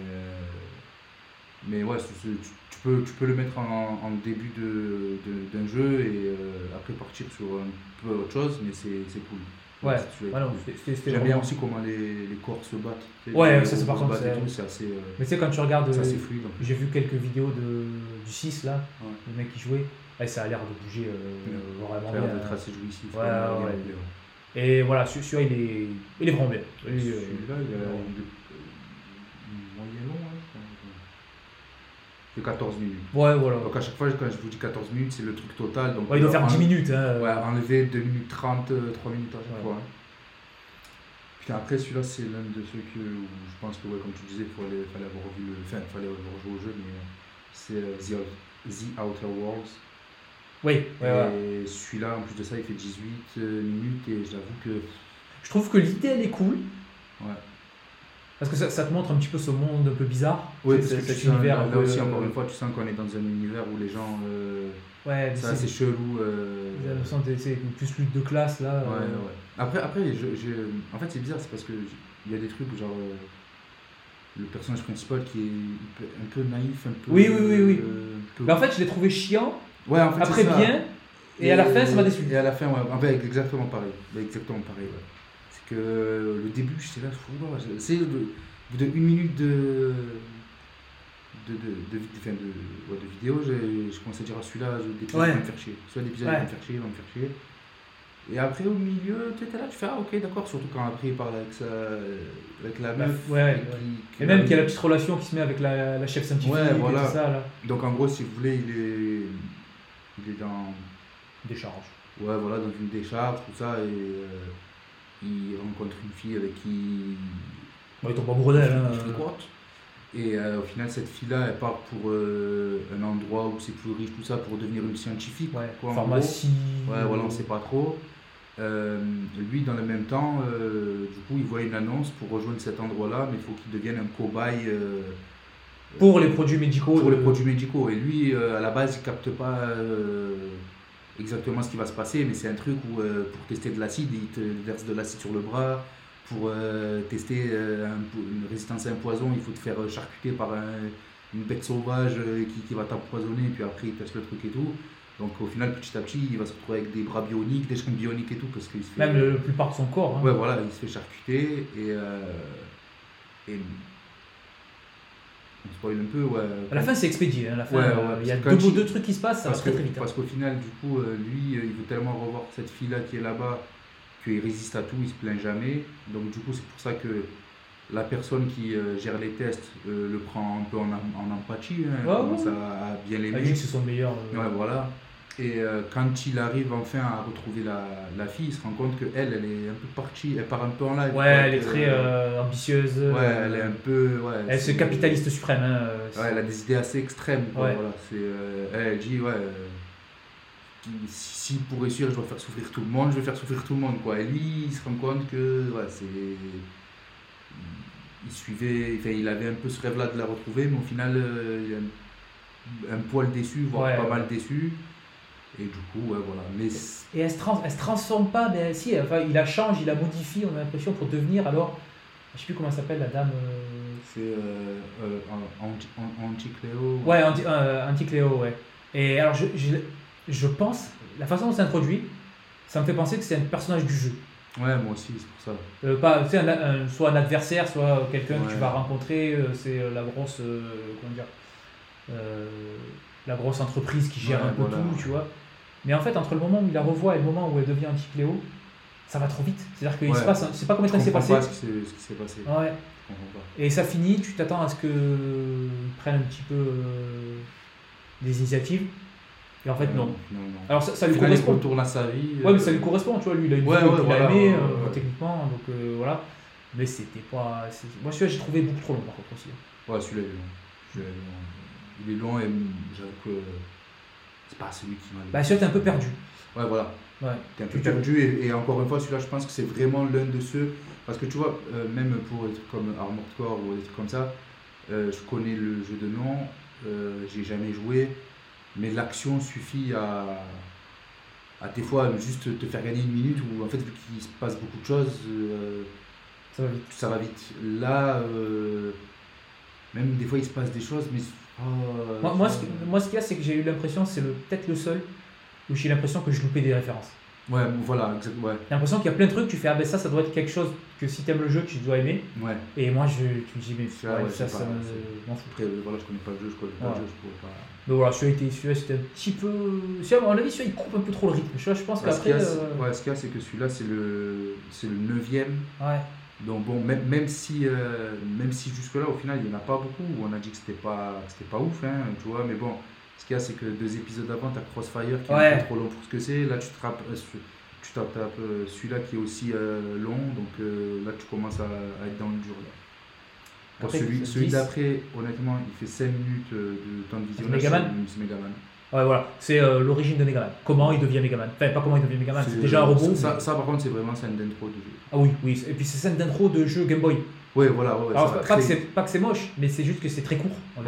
mais ouais, tu peux le mettre en début d'un jeu et après partir sur un peu autre chose, mais c'est cool. Ouais, j'aime bien aussi comment les corps se battent. Ouais, ça c'est par contre c'est assez. Mais tu sais, quand tu regardes, c'est assez fluide. J'ai vu quelques vidéos du 6 là, le mec qui jouait, ça a l'air de bouger vraiment bien. Ça a l'air d'être assez jouissif. Et voilà, celui-là il est vraiment bien. Celui-là il a moyen long. De 14 minutes. Ouais, voilà. Donc à chaque fois, quand je vous dis 14 minutes, c'est le truc total. Donc il doit faire 10 minutes. Hein. Ouais, enlever 2 minutes 30, 3 minutes à chaque fois. Hein. Puis après, celui-là, c'est l'un de ceux où je pense que, comme tu disais, il fallait avoir joué au jeu, mais c'est The Outer Worlds. Oui, et celui-là, en plus de ça, il fait 18 minutes et j'avoue que. Je trouve que l'idée, elle est cool. Ouais. Parce que ça te montre un petit peu ce monde un peu bizarre. Oui, parce que cet univers. Là aussi, encore une fois, tu sens qu'on est dans un univers où les gens. C'est assez chelou. C'est plus lutte de classe là. Ouais. Après en fait, c'est bizarre, c'est parce qu'il y a des trucs où, genre. Le personnage principal qui est un peu naïf, un peu. Oui. Mais en fait, je l'ai trouvé chiant. Ouais, en fait, après, bien. Et à la fin, ça m'a déçu. Et à la fin, exactement pareil. C'est que le début, j'étais là, c'est au bout de 1 minute de vidéo, je commençais à dire celui-là, l'épisode va me faire chier. Celui-là, l'épisode va me faire chier. Et après, au milieu, tu étais là, tu fais ok, d'accord, surtout quand après il parle avec la meuf. Et même qu'il y a la petite relation qui se met avec la chef scientifique et tout ça. Là. Donc en gros, si vous voulez, il est dans. Décharge. Ouais, voilà, dans une décharge, tout ça, et il rencontre une fille avec qui. Il tombe amoureux d'elle. Et au final, cette fille-là, elle part pour un endroit où c'est plus riche, tout ça, pour devenir une scientifique. Pharmacie. Ouais, voilà, on sait pas trop. Lui, dans le même temps, du coup, il voit une annonce pour rejoindre cet endroit-là, mais il faut qu'il devienne un cobaye. Pour les produits médicaux. Et lui, à la base, il capte pas exactement ce qui va se passer, mais c'est un truc où pour tester de l'acide, il te verse de l'acide sur le bras. Pour tester une résistance à un poison, il faut te faire charcuter par une bête sauvage qui va t'empoisonner, puis après il teste le truc et tout. Donc au final, petit à petit, il va se retrouver avec des bras bioniques, des jambes bioniques et tout. Parce qu'il se fait, même la plupart de son corps. Ouais, voilà, il se fait charcuter et on spoil un peu, ouais. À la fin, c'est expédié. À la fin, il y a deux trucs qui se passent, ça va très vite. Parce qu'au final, du coup, lui, il veut tellement revoir cette fille-là qui est là-bas qu'il résiste à tout, il se plaint jamais. Donc du coup, c'est pour ça que la personne qui gère les tests le prend un peu en empathie, commence à bien l'aimer. Il dit que c'est son meilleur. Ouais, voilà. Et quand il arrive enfin à retrouver la fille, il se rend compte qu'elle est un peu partie, elle part un peu en live. Ouais, elle est très ambitieuse. Ouais, elle est un peu. Ouais, elle c'est capitaliste suprême. Ouais, elle a des idées assez extrêmes. Quoi, voilà. Elle dit, si pour réussir, je dois faire souffrir tout le monde, je vais faire souffrir tout le monde. Quoi. Et lui, il se rend compte que il il avait un peu ce rêve-là de la retrouver, mais au final, il est un poil déçu, voire pas mal déçu. Et du coup, ouais, voilà. Mais et elle se transforme pas, mais si, enfin, il la change, il la modifie, on a l'impression, pour devenir alors. Je sais plus comment elle s'appelle la dame. c'est Anti-Cléo. Ouais, Anti-Cléo, ouais. Et alors, je pense, la façon dont c'est introduit, ça me fait penser que c'est un personnage du jeu. Ouais, moi aussi, c'est pour ça. Pas, tu sais, soit un adversaire, soit quelqu'un que tu Ouais. vas rencontrer, c'est la grosse. Comment dire la grosse entreprise qui gère Ouais, un peu voilà. tout, tu vois. Mais en fait, entre le moment où il la revoit et le moment où elle devient Anti-Cléo, ça va trop vite. C'est-à-dire qu'il Ouais. se passe, c'est pas combien de Je temps il s'est comprends passé. pas ce qui s'est passé. Ouais. Je comprends pas. Et ça finit, tu t'attends à ce qu'ils prennent un petit peu des initiatives. Et en fait, non. Non. Alors ça lui Au final, il correspond. retourne à sa vie. Ouais, mais ça lui correspond, tu vois. Lui, il a une Ouais, vie ouais, qu'il a voilà, aimée, ouais. techniquement. Donc voilà. Mais c'était pas. Moi, celui-là, j'ai trouvé beaucoup trop long, par contre, aussi. Ouais, celui-là, il est long. Il est long et j'avoue que c'est pas celui qui m'a. Bah, celui-là, t'es un peu perdu. Ouais, voilà. Ouais. T'es un peu perdu et encore une fois, celui-là, je pense que c'est vraiment l'un de ceux. Parce que tu vois, même pour des trucs comme Armored Core ou des trucs comme ça, je connais le jeu de nom, j'ai jamais joué, mais l'action suffit à des fois juste te faire gagner une minute où en fait, vu qu'il se passe beaucoup de choses, Ça va vite. ça va vite. Là, même des fois, il se passe des choses, mais. Moi, ce qu'il y a, c'est que j'ai eu l'impression, c'est peut-être le seul, où j'ai l'impression que je loupais des références. Ouais, voilà, exactement. Ouais. J'ai l'impression qu'il y a plein de trucs, tu fais, ah ben ça doit être quelque chose que si t'aimes le jeu, tu dois aimer. Ouais. Et moi, tu me dis, mais Ça, ouais, ça c'est pas- m'en fout. Après, voilà, je connais pas le jeu, je Ouais. pourrais pas. Mais voilà, celui-là, c'était un petit peu. À mon avis, celui-là, il coupe un peu trop le rythme. Je pense Ce qu'il y qu'après. a, c'est que celui-là, c'est le 9e. Ouais. Donc bon, même si jusque-là, au final, il n'y en a pas beaucoup. On a dit que c'était pas ouf, hein, tu vois. Mais bon, ce qu'il y a, c'est que 2 épisodes avant, tu as Crossfire qui est un peu trop long pour ce que c'est. Là, tu tapes celui-là qui est aussi long. Donc là, tu commences à être dans le dur. Là. Pour Après, celui d'après, honnêtement, il fait 5 minutes de temps de visionnage. C'est Megaman. Ouais, voilà, c'est l'origine de Megaman. Comment il devient Megaman. Enfin, pas comment il devient Megaman, c'est déjà un robot. Ça, par contre, c'est vraiment scène d'intro de jeu. Ah oui. Et puis c'est scène d'intro de jeu Game Boy. Ouais, voilà. Ouais, Alors, pas que c'est moche, mais c'est juste que c'est très court. En fait.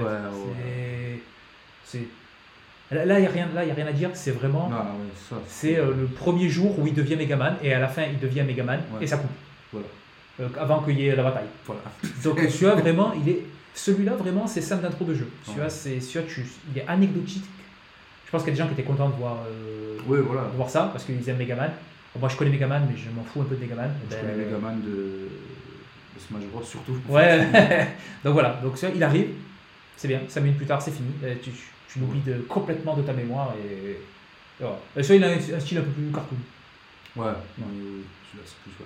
Là, il n'y a rien à dire, c'est vraiment. Non, c'est le premier jour où il devient Megaman, et à la fin, il devient Megaman, et ça coupe. Voilà. Avant qu'il y ait la bataille. Voilà. Donc celui-là, vraiment, celui-là, vraiment, c'est scène d'intro de jeu. Celui-là, il est anecdotique. Je pense qu'il y a des gens qui étaient contents de voir, de voir ça, parce qu'ils aiment Megaman. Bon, moi, je connais Megaman, mais je m'en fous un peu de Megaman. Je connais Megaman de Smash Bros. Surtout. Ouais, donc voilà, donc celui-là, il arrive, c'est bien, 5 minutes plus tard, c'est fini. Tu l'oublies complètement de ta mémoire. Et voilà. Celui-là, il a un style un peu plus cartoon. Ouais, celui-là, c'est plus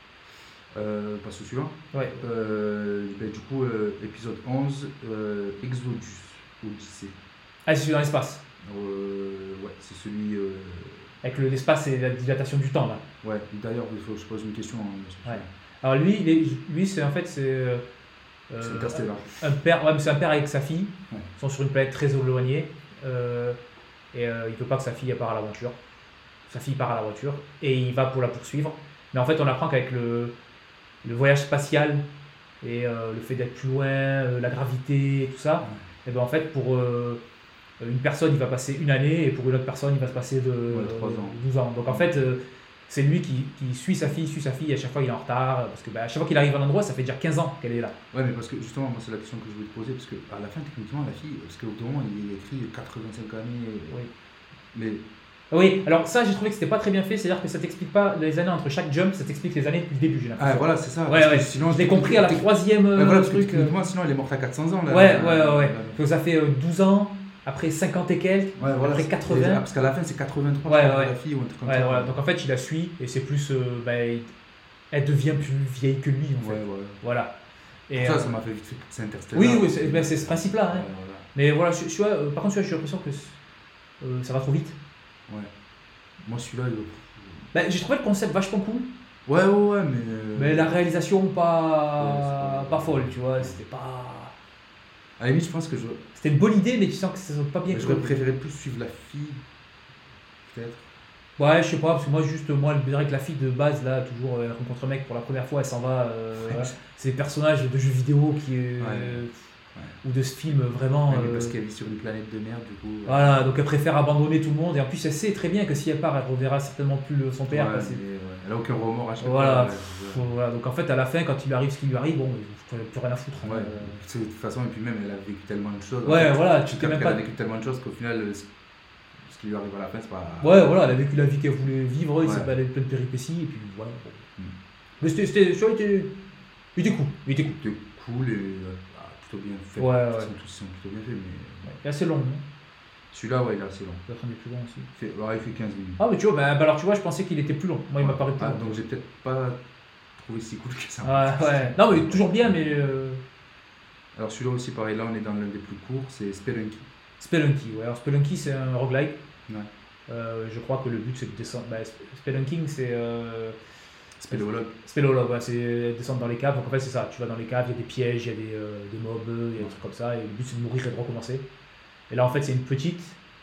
passe au suivant. Ouais. Du coup, épisode 11, Exodus, Odyssée. Ah, c'est celui dans l'espace. Ouais, c'est celui. Avec l'espace et la dilatation du temps, là. Ouais, d'ailleurs, il faut que je pose une question. Ouais. Alors lui c'est en fait c'est Interstellar. Un père, ouais, mais c'est un père avec sa fille. Ouais. Ils sont sur une planète très éloignée et il veut pas que sa fille part à l'aventure. Sa fille part à l'aventure et il va pour la poursuivre. Mais en fait, on apprend qu'avec le voyage spatial et le fait d'être plus loin, la gravité et tout ça, et ben en fait pour une personne il va passer 1 année et pour une autre personne il va se passer 3 ans. 12 ans. Donc en fait c'est lui qui suit sa fille et à chaque fois il est en retard parce que à chaque fois qu'il arrive à un endroit ça fait déjà 15 ans qu'elle est là. Ouais, mais parce que justement moi c'est la question que je voulais te poser parce que à la fin techniquement la fille, parce qu'au bout d'un moment il est écrit 85 années. Oui. Mais oui, alors ça j'ai trouvé que c'était pas très bien fait, c'est-à-dire que ça t'explique pas les années entre chaque jump, ça t'explique les années depuis le début, j'ai l'impression. Ah voilà, c'est ça. Ouais. Sinon, je l'ai compris à la 3e voilà, parce truc. Que sinon elle est morte à 400 ans là. Ouais. Donc ça fait 12 ans, après 50 et quelques, voilà, après 80. Parce qu'à la fin c'est 83 pour la fille ou un truc comme ça. Voilà. Donc en fait il la suit et c'est plus, elle devient plus vieille que lui en fait. Voilà. Et ça m'a fait vite fait, c'est Interstellar. Oui, c'est ce principe-là. Hein. Voilà. Mais voilà, par contre celui-là j'ai l'impression que ça va trop vite. Ouais. Moi celui-là, j'ai trouvé le concept vachement cool. Ouais, mais la réalisation pas folle, tu vois, c'était pas. À la limite, je pense que C'était une bonne idée, mais tu sens que ça sonne pas bien. J'aurais préféré plus suivre la fille, peut-être. Ouais, je sais pas, parce que moi, je dirais que la fille de base, là, toujours, elle rencontre un mec pour la première fois, elle s'en va. Voilà. C'est des personnages de jeux vidéo Ouais. Ouais. ou de ce film vraiment. Ouais, mais parce qu'elle vit sur une planète de merde, du coup. Voilà, donc elle préfère abandonner tout le monde, et en plus, elle sait très bien que si elle part, elle reverra certainement plus son père. Ouais, Parce que mais elle a aucun remords à chaque voilà, fois. Ouais, voilà, donc en fait, à la fin, quand il lui arrive ce qui lui arrive, bon, il n'y a plus rien à foutre. ouais. De toute façon, et puis même, elle a vécu tellement de choses. En Ouais, fait, voilà, tu tu t'es captes même qu'elle a pas. vécu tellement de choses qu'au final, ce qui lui arrive à la fin, c'est pas. Ouais, voilà, elle a vécu la vie qu'elle voulait vivre, il s'est Ouais. baladé plein de péripéties, et puis voilà. Bon. Mm. Mais celui-là, il était cool. Il était cool. C'était cool et plutôt bien fait. Ouais, De toute ouais. façon, tous ils sont plutôt bien faits, mais. Il est assez long, hein. Celui-là, ouais, il est assez long. Peut-être un des plus longs aussi. Il fait 15 minutes. Ah, mais tu vois, alors tu vois, je pensais qu'il était plus long. Moi, il m'a paru plus long. Donc j'ai peut-être pas trouvé si cool que ça. Ouais, ouais. Non, mais toujours bien, mais. Alors celui-là aussi, pareil, là on est dans l'un des plus courts, c'est Spelunky. Spelunky, ouais. Alors, Spelunky, c'est un roguelike. Ouais. Je crois que le but, c'est de descendre. Bah, Spelunking, c'est. Spéléologue. Spéléologue, ouais, c'est descendre dans les caves. Donc en fait, c'est ça. Tu vas dans les caves, il y a des pièges, il y a des mobs, il y a des trucs comme ça. Et le but, c'est de mourir et de recommencer. Et là, en fait, c'est une petite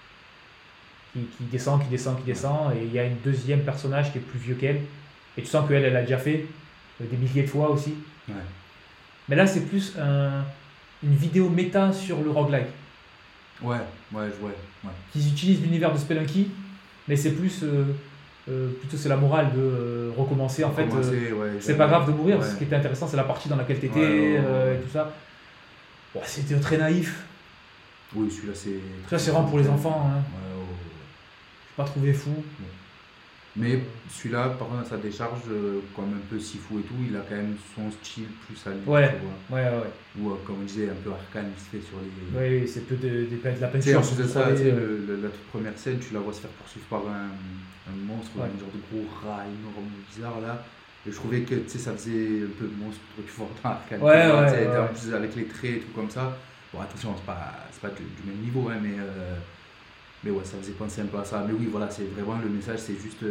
qui descend, et il y a une deuxième personnage qui est plus vieux qu'elle, et tu sens qu'elle, elle a déjà fait des milliers de fois aussi. Ouais. Mais là, c'est plus une vidéo méta sur le roguelike, Ouais. Ouais. qui utilise l'univers de Spelunky, mais c'est plus, plutôt c'est la morale de recommencer, en fait. C'est pas grave de mourir, ouais. Ce qui était intéressant, c'est la partie dans laquelle t'étais, Ouais. et tout ça. Bon, c'était très naïf. Oui, celui-là c'est. Ça, c'est vraiment pour les enfants, hein. Ouais. J'ai pas trouvé fou. Mais celui-là, par contre, à sa décharge, comme un peu Sifu et tout, il a quand même son style plus à lui. Ouais. Tu vois. Ouais. Ou comme on disait, un peu arcane qui se fait sur les. Oui, c'est peu de la Tu sais, peinture. en plus de ça, 3D, tu sais, la toute première scène, tu la vois se faire poursuivre par un monstre, Ouais. un genre de gros rat énorme, bizarre là. Et je trouvais que tu sais, ça faisait un peu de monstre que tu vois dans Arcane. Ouais, Tu ouais, sais, ouais. en plus avec les traits et tout comme ça. Bon, attention, c'est pas du même niveau, hein, mais ouais, ça faisait penser un peu à ça. Mais oui, voilà, c'est vraiment le message, c'est juste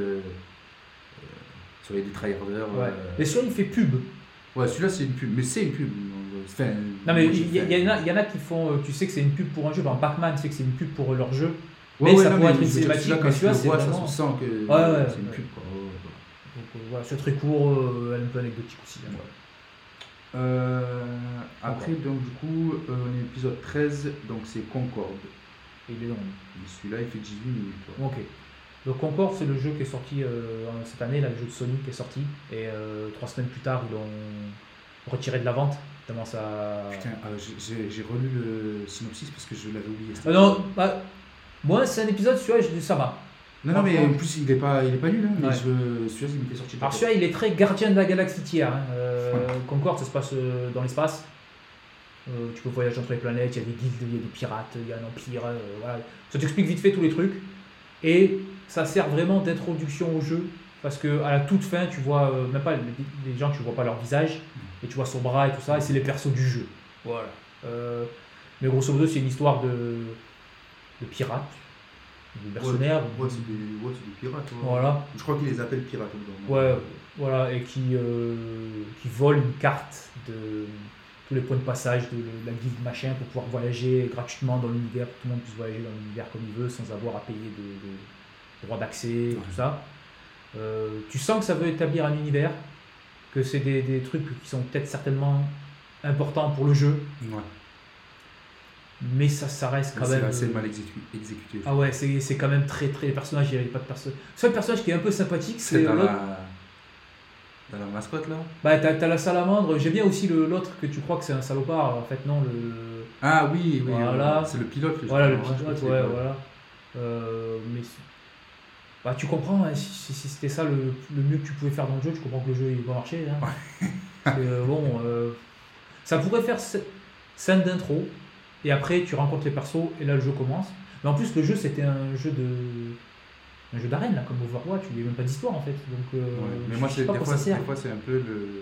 sur les tryharders. Ouais. Et celui-là, il fait pub. Ouais, celui-là, c'est une pub, mais c'est une pub. Enfin, Non, mais moi, j'ai il fait- y en a qui font. Tu sais que c'est une pub pour un jeu. Par exemple, Pac-Man, tu sais que c'est une pub pour leur jeu. Ouais, Mais ouais, ça non, pourrait être mais une je veux dire, cinématique, celui-là, mais quand tu celui-là, le c'est vois, vraiment. ça se sent que Ouais, c'est une ouais. pub, quoi. Ouais, voilà. Donc, voilà, c'est très court, un peu anecdotique aussi. Hein. Après, donc, du coup, on est épisode 13, donc c'est Concorde. Et il est long. Et celui-là, il fait 18 minutes. Quoi. Ok. Donc Concorde, c'est le jeu qui est sorti cette année, là, le jeu de Sony qui est sorti. Et 3 semaines plus tard, ils l'ont retiré de la vente. Tellement ça. Putain, j'ai relu le synopsis parce que je l'avais oublié. Non, bah, moi, c'est un épisode, celui-là, je dis ça va. Non, mais en plus, il est pas nul, hein, mais Ouais. celui-là, il m'était sorti de la Alors tête. celui-là, il est très gardien de la galaxie tiers. Hein. Concorde, ça se passe dans l'espace. Tu peux voyager entre les planètes, il y a des guildes, il y a des pirates, il y a un empire. Voilà. Ça t'explique vite fait tous les trucs. Et ça sert vraiment d'introduction au jeu. Parce que à la toute fin, tu vois même pas les gens, tu vois pas leur visage. Et tu vois son bras et tout ça. Et c'est les persos du jeu. Voilà. Mais grosso modo, c'est une histoire de pirates. De mercenaires. Ouais, c'est des pirates. Ouais. Voilà. Je crois qu'ils les appellent pirates. Ouais, voilà, et qui volent une carte de tous les points de passage de la guilde machin pour pouvoir voyager gratuitement dans l'univers, pour que tout le monde puisse voyager dans l'univers comme il veut sans avoir à payer de droits d'accès, tout ça. Tu sens que ça veut établir un univers, que c'est des trucs qui sont peut-être certainement importants pour le jeu, Ouais. mais ça reste quand C'est même. assez mal exécuté. Ah ouais, c'est quand même très. Les personnages, il n'y avait pas de personnage. Le seul personnage qui est un peu sympathique, C'est c'est dans l'autre. dans la mascotte là. Bah, t'as la salamandre, j'aime bien aussi l'autre que tu crois que c'est un salopard, en fait, non, Ah oui, Voilà. c'est le pilote. voilà, le je crois pilote, que ouais, c'est- voilà. Mais bah, tu comprends, hein, si c'était ça le mieux que tu pouvais faire dans le jeu, tu comprends que le jeu il va marcher. Hein. Parce que, bon, ça pourrait faire scène d'intro, et après tu rencontres les persos, et là le jeu commence. Mais en plus, le jeu c'était un jeu d'arène, là, comme Overwatch, où il n'y a même pas d'histoire en fait. Donc, Ouais. Mais je moi, sais pas des à quoi fois, ça sert. des fois, c'est un peu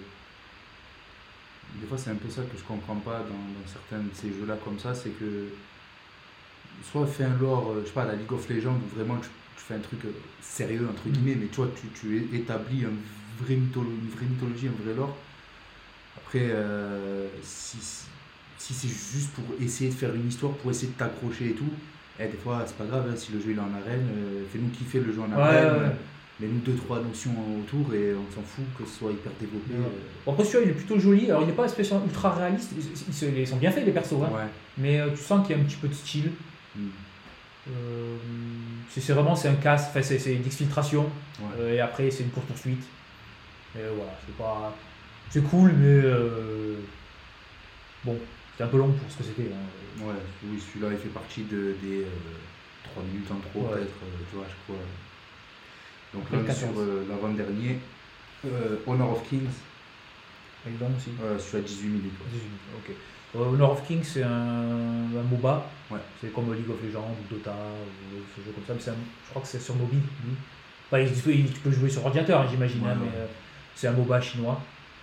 Des fois, c'est un peu ça que je comprends pas dans certains de ces jeux-là comme ça, c'est que soit fais un lore, je sais pas, la League of Legends, où vraiment tu fais un truc sérieux, entre guillemets, mais tu vois, tu établis une vraie mythologie, un vrai lore. Après, si c'est juste pour essayer de faire une histoire, pour essayer de t'accrocher et tout, des fois, c'est pas grave, hein, si le jeu il est en arène, fais-nous kiffer le jeu en Ouais, arène, ouais. mais nous 2-3 notions autour et on s'en fout que ce soit hyper développé. Bon, après, celui-là, il est plutôt joli. Alors, il n'est pas spécialement ultra réaliste. Ils sont bien faits, les persos. Hein. Ouais. Mais tu sens qu'il y a un petit peu de style. Mm. C'est vraiment c'est un casse. Enfin, c'est une exfiltration. Ouais. Et après, c'est une course-poursuite. Et voilà, c'est cool, mais bon, c'est un peu long pour ce que c'était. Hein. Ouais, oui, celui-là il fait partie des 3 minutes en trop, Ouais. peut-être, tu vois, à chaque fois. Donc Après là, le on est sur 14. l'avant-dernier, Honor of Kings, Il est long aussi. celui à 18 minutes. Ouais. 18, ok. Honor of Kings, c'est un MOBA. Ouais. C'est comme League of Legends ou Dota ou ce jeu comme ça. Mais je crois que c'est sur mobile. Lui. Enfin, tu peux jouer sur ordinateur, hein, j'imagine, Ouais, hein, ouais. mais c'est un MOBA chinois.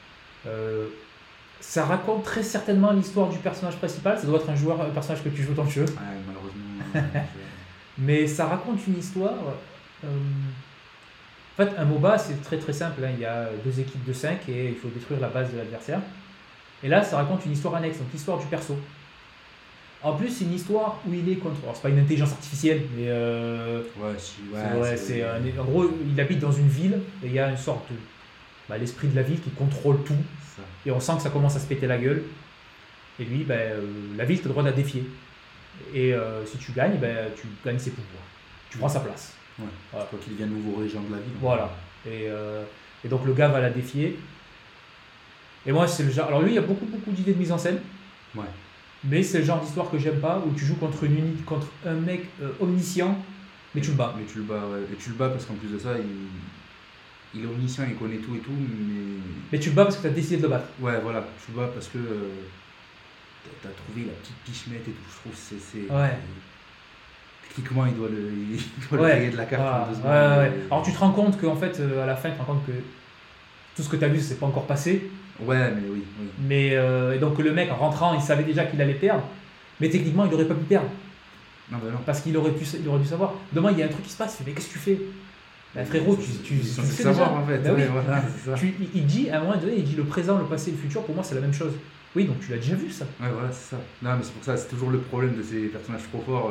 Ça raconte très certainement l'histoire du personnage principal. Ça doit être un personnage que tu joues dans le jeu. Ouais, malheureusement. Mais ça raconte une histoire. En fait, un MOBA, c'est très très simple. Hein. Il y a 2 équipes de 5 et il faut détruire la base de l'adversaire. Et là, ça raconte une histoire annexe, donc l'histoire du perso. En plus, c'est une histoire où il est contre. Alors, c'est pas une intelligence artificielle, mais Ouais, si, ouais. en gros, il habite dans une ville et il y a une sorte de. L'esprit de la ville qui contrôle tout. Ça. Et on sent que ça commence à se péter la gueule. Et lui, la ville, tu as le droit de la défier. Et si tu gagnes, tu gagnes ses pouvoirs. Tu prends sa place. Ouais. Voilà. Je crois qu'il devient nouveau régent de la ville. Voilà. Et donc le gars va la défier. Et moi, c'est le genre. Alors lui, il y a beaucoup d'idées de mise en scène. Ouais. Mais c'est le genre d'histoire que j'aime pas, où tu joues contre un mec omniscient, mais tu le bats. Mais tu le bats, ouais. Et tu le bats parce qu'en plus de ça, il est omniscient, il connaît tout et tout, Mais tu le bats parce que tu as décidé de le battre. Ouais, voilà, tu le bats parce que t'as trouvé la petite pichemette et tout, je trouve que c'est. Ouais. Techniquement, il doit le Ouais. payer de la carte en 2 secondes. Ouais. Alors tu te rends compte qu'en fait, à la fin, tu te rends compte que tout ce que tu as vu, c'est pas encore passé. Ouais, mais oui. Mais et donc le mec, en rentrant, il savait déjà qu'il allait perdre. Mais techniquement, il aurait pas pu perdre. Non, bah non. Parce qu'il aurait dû savoir. Demain, il y a un truc qui se passe. Mais qu'est-ce que tu fais? Frérot, tu C'est sais censé déjà. savoir en fait. Bah oui. Ouais, voilà, c'est ça. Il dit, à un moment donné, il dit le présent, le passé, le futur, pour moi, c'est la même chose. Oui, donc tu l'as déjà vu, ça. Ouais, voilà, c'est ça. Non, mais c'est pour ça, c'est toujours le problème de ces personnages trop forts.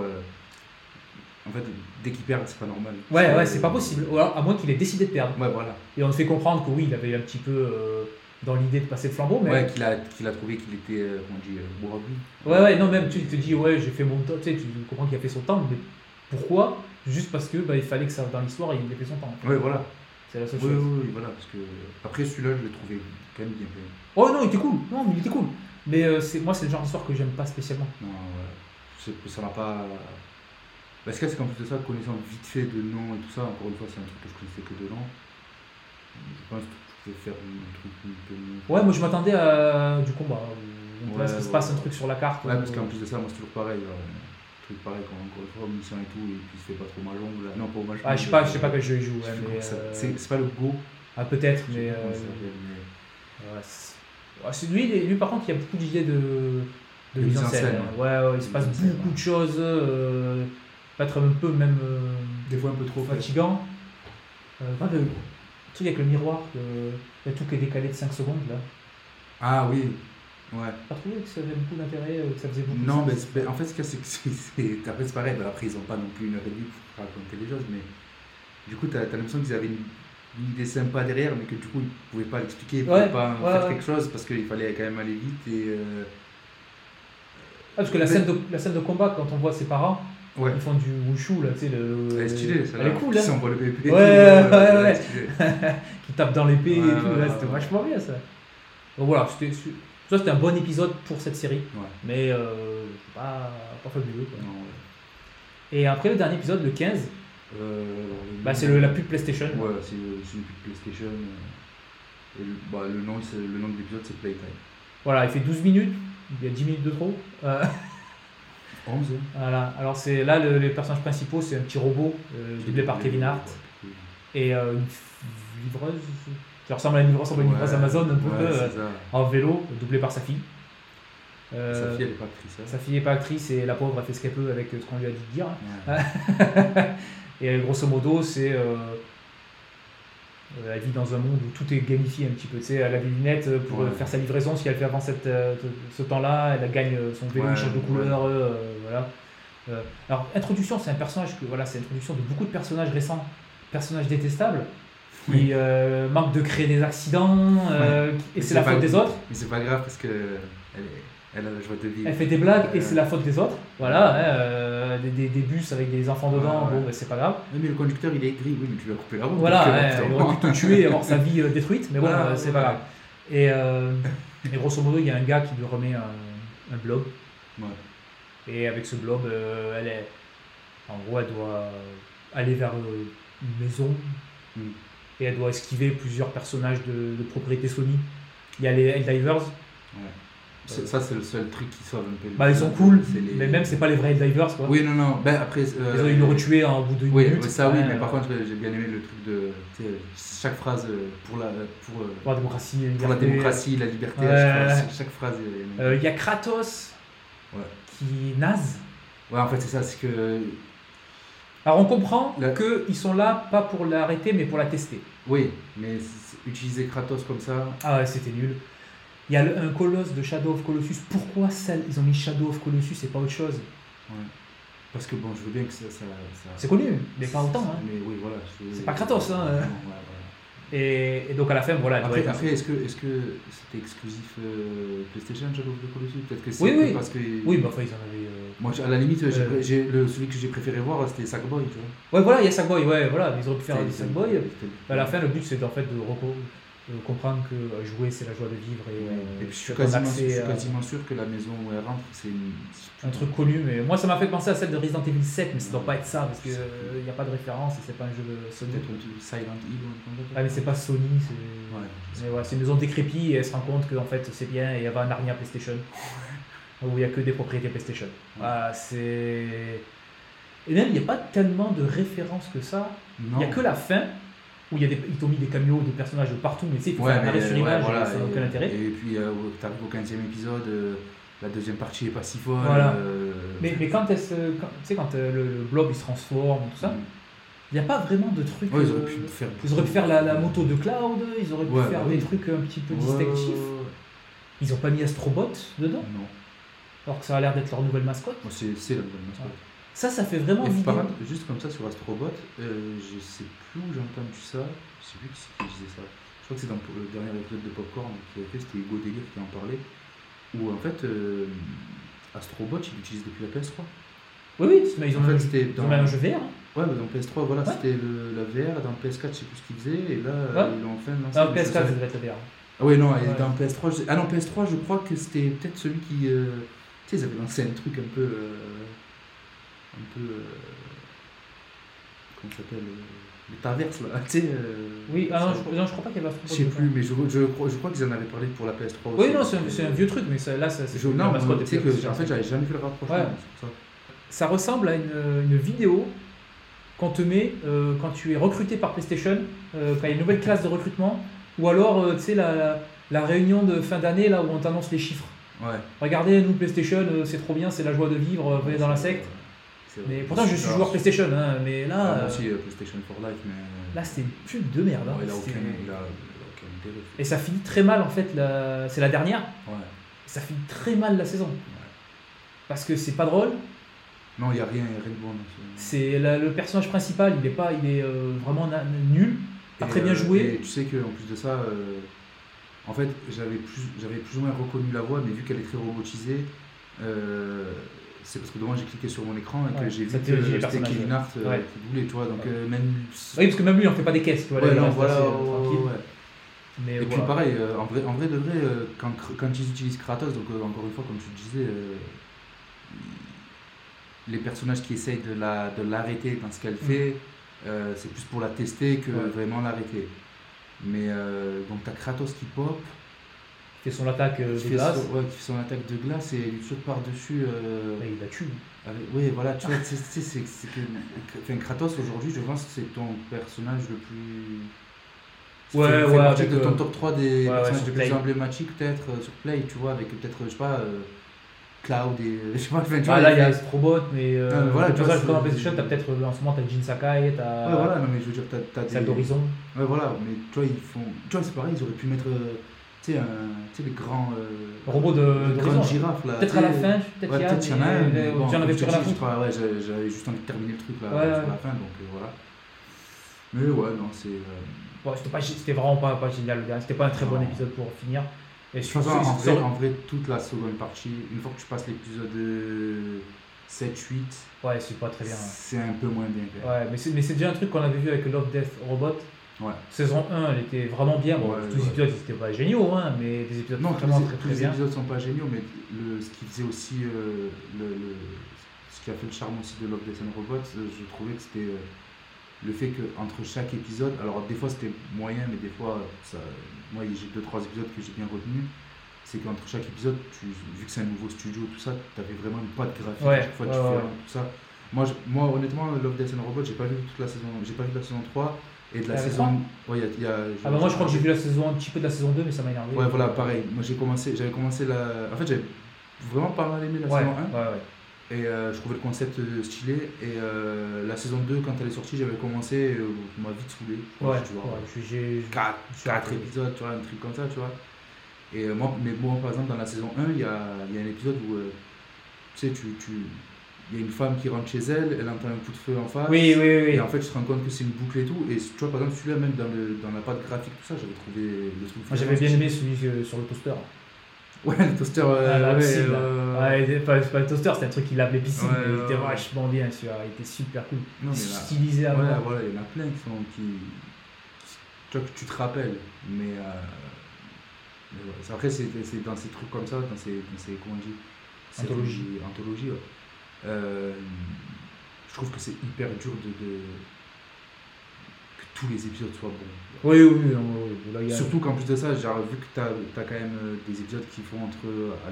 En fait, dès qu'ils perdent, c'est pas normal. Ouais, c'est pas possible. Ou alors, à moins qu'il ait décidé de perdre. Ouais, voilà. Et on te fait comprendre que oui, il avait un petit peu dans l'idée de passer le flambeau. Mais... Ouais, qu'il a trouvé qu'il était, comment on dit, bourru. Ouais, non, même tu te dis, ouais, j'ai fait mon temps. Tu sais, tu comprends qu'il a fait son temps, mais pourquoi? Juste parce que il fallait que ça, dans l'histoire, il ait fait son temps. Ouais, voilà. C'est la seule Oui, chose. oui, voilà, parce que après celui-là, je l'ai trouvé quand même bien fait. Oh non, il était cool. Non, mais il était cool. Mais moi, c'est le genre d'histoire que j'aime pas spécialement. Non, ça m'a pas. Parce que c'est qu'en plus de ça, connaissant vite fait de nom et tout ça, encore une fois, c'est un truc que je connaissais que de nom. Je pense que tu pouvais faire un truc un peu mieux. Ouais, moi je m'attendais à du combat. Ouais, se passe un truc sur la carte. Ouais, parce qu'en plus de ça, moi c'est toujours pareil. Un truc pareil, encore une fois, mission et tout, et puis il se fait pas trop mahjong là. Non, pas au mahjong. Ah, je sais pas quel jeu il joue. Ouais, mais, c'est pas le Go. Ah, peut-être, Je sais mais. pas comment ça s'appelle, mais- Ouais, lui, par contre, il y a beaucoup d'idées de mise en scène. Hein. Ouais, il se passe beaucoup de choses. Peut-être un peu même. Des fois un peu trop fatigant. Le truc avec le miroir, il y a tout qui est décalé de 5 secondes là. Ah oui, ouais. Pas trouvé que ça avait beaucoup d'intérêt, que ça faisait beaucoup de Non, sens. mais en fait, ce qu'il y a, c'est que après, c'est pareil. Après, ils ont pas non plus une heure et demie pour raconter les choses, mais du coup, t'as l'impression qu'ils avaient une idée sympa derrière, mais que du coup, ils pouvaient pas l'expliquer, ils pouvaient pas faire quelque chose parce qu'il fallait quand même aller vite et. Parce que la scène de combat, quand on voit ses parents, ouais. ils font du wushu là, tu sais. Elle est stylée, ça. Elle est cool, hein. Qui s'envoie le bébé. Ouais. Qui tape dans l'épée et tout, là, c'était ouais. vachement bien ça. Donc voilà, c'était un bon épisode pour cette série, Ouais. mais pas fabuleux. Quoi. Non, ouais. Et après le dernier épisode, le 15, c'est la pub PlayStation. Ouais, c'est une pub PlayStation. Et le nom de l'épisode, c'est Playtime. Voilà, il fait 12 minutes, il y a 10 minutes de trop. 11. Voilà, alors c'est là les personnages principaux, c'est un petit robot doublé par Kevin Hart et une livreuse qui ressemble à une livreuse Amazon un peu en vélo, doublée par sa fille. Sa fille elle est pas actrice. Hein. Sa fille n'est pas actrice et la pauvre elle fait ce qu'elle peut avec ce qu'on lui a dit de dire. Ouais. Et grosso modo c'est elle vit dans un monde où tout est gamifié un petit peu. Tu sais, elle a des lunettes pour faire sa livraison. Si elle fait avant ce temps-là, elle gagne son vélo, il change de couleur. Voilà. Alors, introduction, c'est un personnage que voilà, c'est l'introduction de beaucoup de personnages récents, personnages détestables, qui manquent de créer des accidents, et c'est la faute des autres. Mais c'est pas grave parce que elle a la joie de vivre. Elle fait des blagues et c'est la faute des autres. Voilà, des bus avec des enfants dedans, bon, c'est pas grave. Oui, mais le conducteur il est gris, oui, mais tu lui as coupé la route. Voilà, il aurait pu te tuer et avoir sa vie détruite, mais bon, c'est pas grave. Et grosso modo, il y a un gars qui lui remet un blob. Ouais. Et avec ce blob, en gros, elle doit aller vers une maison et elle doit esquiver plusieurs personnages de propriété Sony. Il y a les Helldivers. Ouais. Ça, c'est le seul truc qui sauve un peu. Bah, ils sont cool, mais même, c'est pas les vrais Helldivers, quoi. Oui, non. Ben, après. Ils l'ont retué en bout de minute. Oui, ça, oui, mais par contre, j'ai bien aimé le truc de. Chaque phrase pour la démocratie, la liberté, chaque phrase. Il y a Kratos qui est naze. Ouais, en fait, c'est ça, c'est que. Alors, on comprend qu'ils sont là pas pour l'arrêter, mais pour la tester. Oui, mais utiliser Kratos comme ça. Ah ouais, c'était nul. Il y a un colosse de Shadow of Colossus. Pourquoi ils ont mis Shadow of Colossus et pas autre chose? Ouais. Parce que bon, je veux bien que ça... C'est connu, mais pas autant. Hein. Mais oui, voilà. C'est pas Kratos. Hein. Ouais. Et donc à la fin, voilà. Après, est-ce que c'était exclusif PlayStation, Shadow of the Colossus? Peut-être que c'est oui. Parce que... Oui, bah enfin, ils en avaient... Moi, à la limite, celui que j'ai préféré voir, c'était Sackboy, tu vois. Ouais, voilà, il y a Sackboy, ouais, voilà. Ils auraient pu faire des Sackboy. À la fin, le but, c'est en fait de comprendre que jouer, c'est la joie de vivre. Et puis, je suis quasiment sûr que la maison où elle rentre, c'est un truc connu, mais moi ça m'a fait penser à celle de Resident Evil 7, mais ça doit pas être ça parce qu'il n'y a pas de référence et c'est pas un jeu de Sony. Peut-être un Silent Hill ou un truc. Ah, mais c'est pas Sony, c'est une maison décrépite et elle se rend compte que en fait c'est bien et elle va en Narnia PlayStation où il n'y a que des propriétés PlayStation. Et même il n'y a pas tellement de références que ça. Il n'y a que la fin où ils t'ont mis des caméos de personnages de partout, mais tu sais, il faut faire un arrêt sur image, ça n'a aucun intérêt. Et puis, tu arrives au 15e épisode, la deuxième partie est pas si folle. Voilà. Mais quand le blob il se transforme, tout ça, il n'y a pas vraiment de trucs. Ils auraient pu faire la moto de Cloud, ils auraient pu faire des trucs un petit peu distinctifs. Ils n'ont pas mis Astrobot dedans. Non. Alors que ça a l'air d'être leur nouvelle mascotte. C'est la nouvelle mascotte. Ça fait vraiment vidéo. Par contre, juste comme ça sur Astrobot, je sais plus où j'ai entendu ça, je sais plus qui disait ça. Je crois que c'est dans le dernier épisode de Popcorn qui a fait, c'était Hugo Délire qui en parlait. Où en fait, Astrobot il l'utilise depuis la PS3. Oui, mais ils ont même un jeu VR. Ouais, mais dans PS3, voilà, c'était la VR, dans PS4, je sais plus ce qu'ils faisaient, et là, ils l'ont enfin lancé. Dans PS4, ça devait être la VR. Ah ouais, non, et dans PS3, PS3, je crois que c'était peut-être celui qui. Tu sais, ils avaient lancé un truc un peu. Comment ça s'appelle, Metaverse là, tu sais. Oui, non, je crois pas qu'il y avait Astrobot. Je sais plus, mais je crois qu'ils en avaient parlé pour la PS3 aussi. Oui, non, c'est un vieux truc, mais là, c'est la mascotte. Tu sais que, en fait, j'avais jamais fait le rapprochement. Ouais. C'est pour ça. Ça ressemble à une vidéo qu'on te met quand tu es recruté par PlayStation, quand il y a une nouvelle classe de recrutement, ou alors, tu sais, la réunion de fin d'année là où on t'annonce les chiffres. Ouais. Regardez, nous, PlayStation, c'est trop bien, c'est la joie de vivre, venez dans la secte. Mais pourtant, je suis joueur PlayStation, hein, mais là. Moi aussi, PlayStation for Life, mais. Là, c'était une pub de merde. Hein. Il a aucun intérêt. Et ça finit très mal, en fait. C'est la dernière. Ouais. Ça finit très mal la saison. Ouais. Parce que c'est pas drôle. Non, il n'y a rien de bon. C'est le personnage principal, il est vraiment nul, pas très bien joué. Et tu sais qu'en plus de ça, en fait, j'avais plus ou moins reconnu la voix, mais vu qu'elle est très robotisée, c'est parce que devant j'ai cliqué sur mon écran et que j'ai vu que c'était Kevin Hart qui voulait, tu vois. Donc, même... Oui, parce que même lui, il en fait pas des caisses, tu vois. Ouais, non, voilà, tranquille. Mais et puis pareil, en vrai de vrai, quand ils utilisent Kratos, donc encore une fois, comme tu disais, les personnages qui essayent de l'arrêter dans ce qu'elle fait, c'est plus pour la tester que vraiment l'arrêter. Mais donc t'as Kratos qui pop, qui fait son attaque de glace. Qui fait son attaque de glace et il saute par-dessus. Et il la tue. Oui, voilà, tu vois, c'est que Kratos aujourd'hui, je pense que c'est ton personnage le plus. Avec de ton top 3 des personnages les plus emblématiques, peut-être sur Play, tu vois, avec peut-être, je sais pas. Cloud et je sais pas, là il y a Astrobot, mais voilà, tu vois, comme en PlayStation, t'as peut-être en ce moment t'as Jin Sakai, t'as. Ouais, voilà, non, mais je veux dire, t'as des. Celle d'Horizon. Ouais, voilà, mais tu vois, tu vois, c'est pareil, ils auraient pu mettre Tu sais, les grands. Robot de grandes raison. girafes là. Peut-être à la fin, peut-être Ouais, peut-être qu'il y en a un. Mais bon, j'en avais comme je plus te rien à dis, foutre. ouais, j'avais juste envie de terminer le truc là Ouais, sur la fin, donc voilà. Mais ouais, non, c'est. Bon, c'était vraiment pas génial le dernier. C'était pas un très bon Non. épisode pour finir. Et De toute façon, en vrai, toute la seconde partie, une fois que tu passes l'épisode 7-8, ouais, c'est pas très bien. c'est un peu moins bien. Quand même. Ouais, mais c'est déjà un truc qu'on avait vu avec Love, Death, Robot. Ouais. Saison 1, elle était vraiment bien. Bon, Ouais, tous les épisodes, ils étaient pas géniaux, hein, mais des épisodes Non, vraiment tous très les bien. épisodes sont pas géniaux, mais ce qui faisait aussi ce qui a fait le charme aussi de Love, Death and Robots, je trouvais que c'était le fait qu'entre chaque épisode, alors des fois c'était moyen, mais des fois, moi j'ai 2-3 épisodes que j'ai bien retenus, c'est qu'entre chaque épisode, vu que c'est un nouveau studio, tout ça, t'avais vraiment une patte graphique à chaque fois différente, tout ça. Moi, honnêtement, Love, Death and Robots, j'ai pas vu toute la saison, j'ai pas vu la saison 3 et de la saison. Ouais, Ah bah moi je crois que j'ai vu la saison, un petit peu de la saison 2, mais ça m'a énervé. Ouais, voilà, pareil. Moi j'avais commencé la. En fait, j'avais vraiment pas mal aimé la saison 1. Ouais. Et je trouvais le concept stylé. Et la saison 2, quand elle est sortie, j'avais commencé, m'a vite saoulé. Ouais, tu vois. J'ai 4 épisodes, tu vois, un truc comme ça, tu vois. Et moi, par exemple, dans la saison 1, il y a un épisode où, tu sais, il y a une femme qui rentre chez elle, elle entend un coup de feu en face. Oui. Et en fait, tu te rends compte que c'est une boucle et tout. Et tu vois, par exemple, celui-là, même dans la pâte graphique, tout ça, j'avais trouvé le truc. Moi, j'avais bien aimé celui sur le toaster. Ouais, le toaster. C'est pas le toaster, c'était un truc qui lave les piscines. Ouais, il était vachement bien, celui-là. Il était super cool. Non, mais stylisé à ouais, mort. voilà, il y en a plein tu vois, que tu te rappelles. Mais ouais. Après, c'est dans ces trucs comme ça, dans ces comment on dit, anthologie, ouais. Je trouve que c'est hyper dur que tous les épisodes soient bons. Oui. Là, surtout qu'en plus de ça, genre, vu que t'as quand même des épisodes qui font entre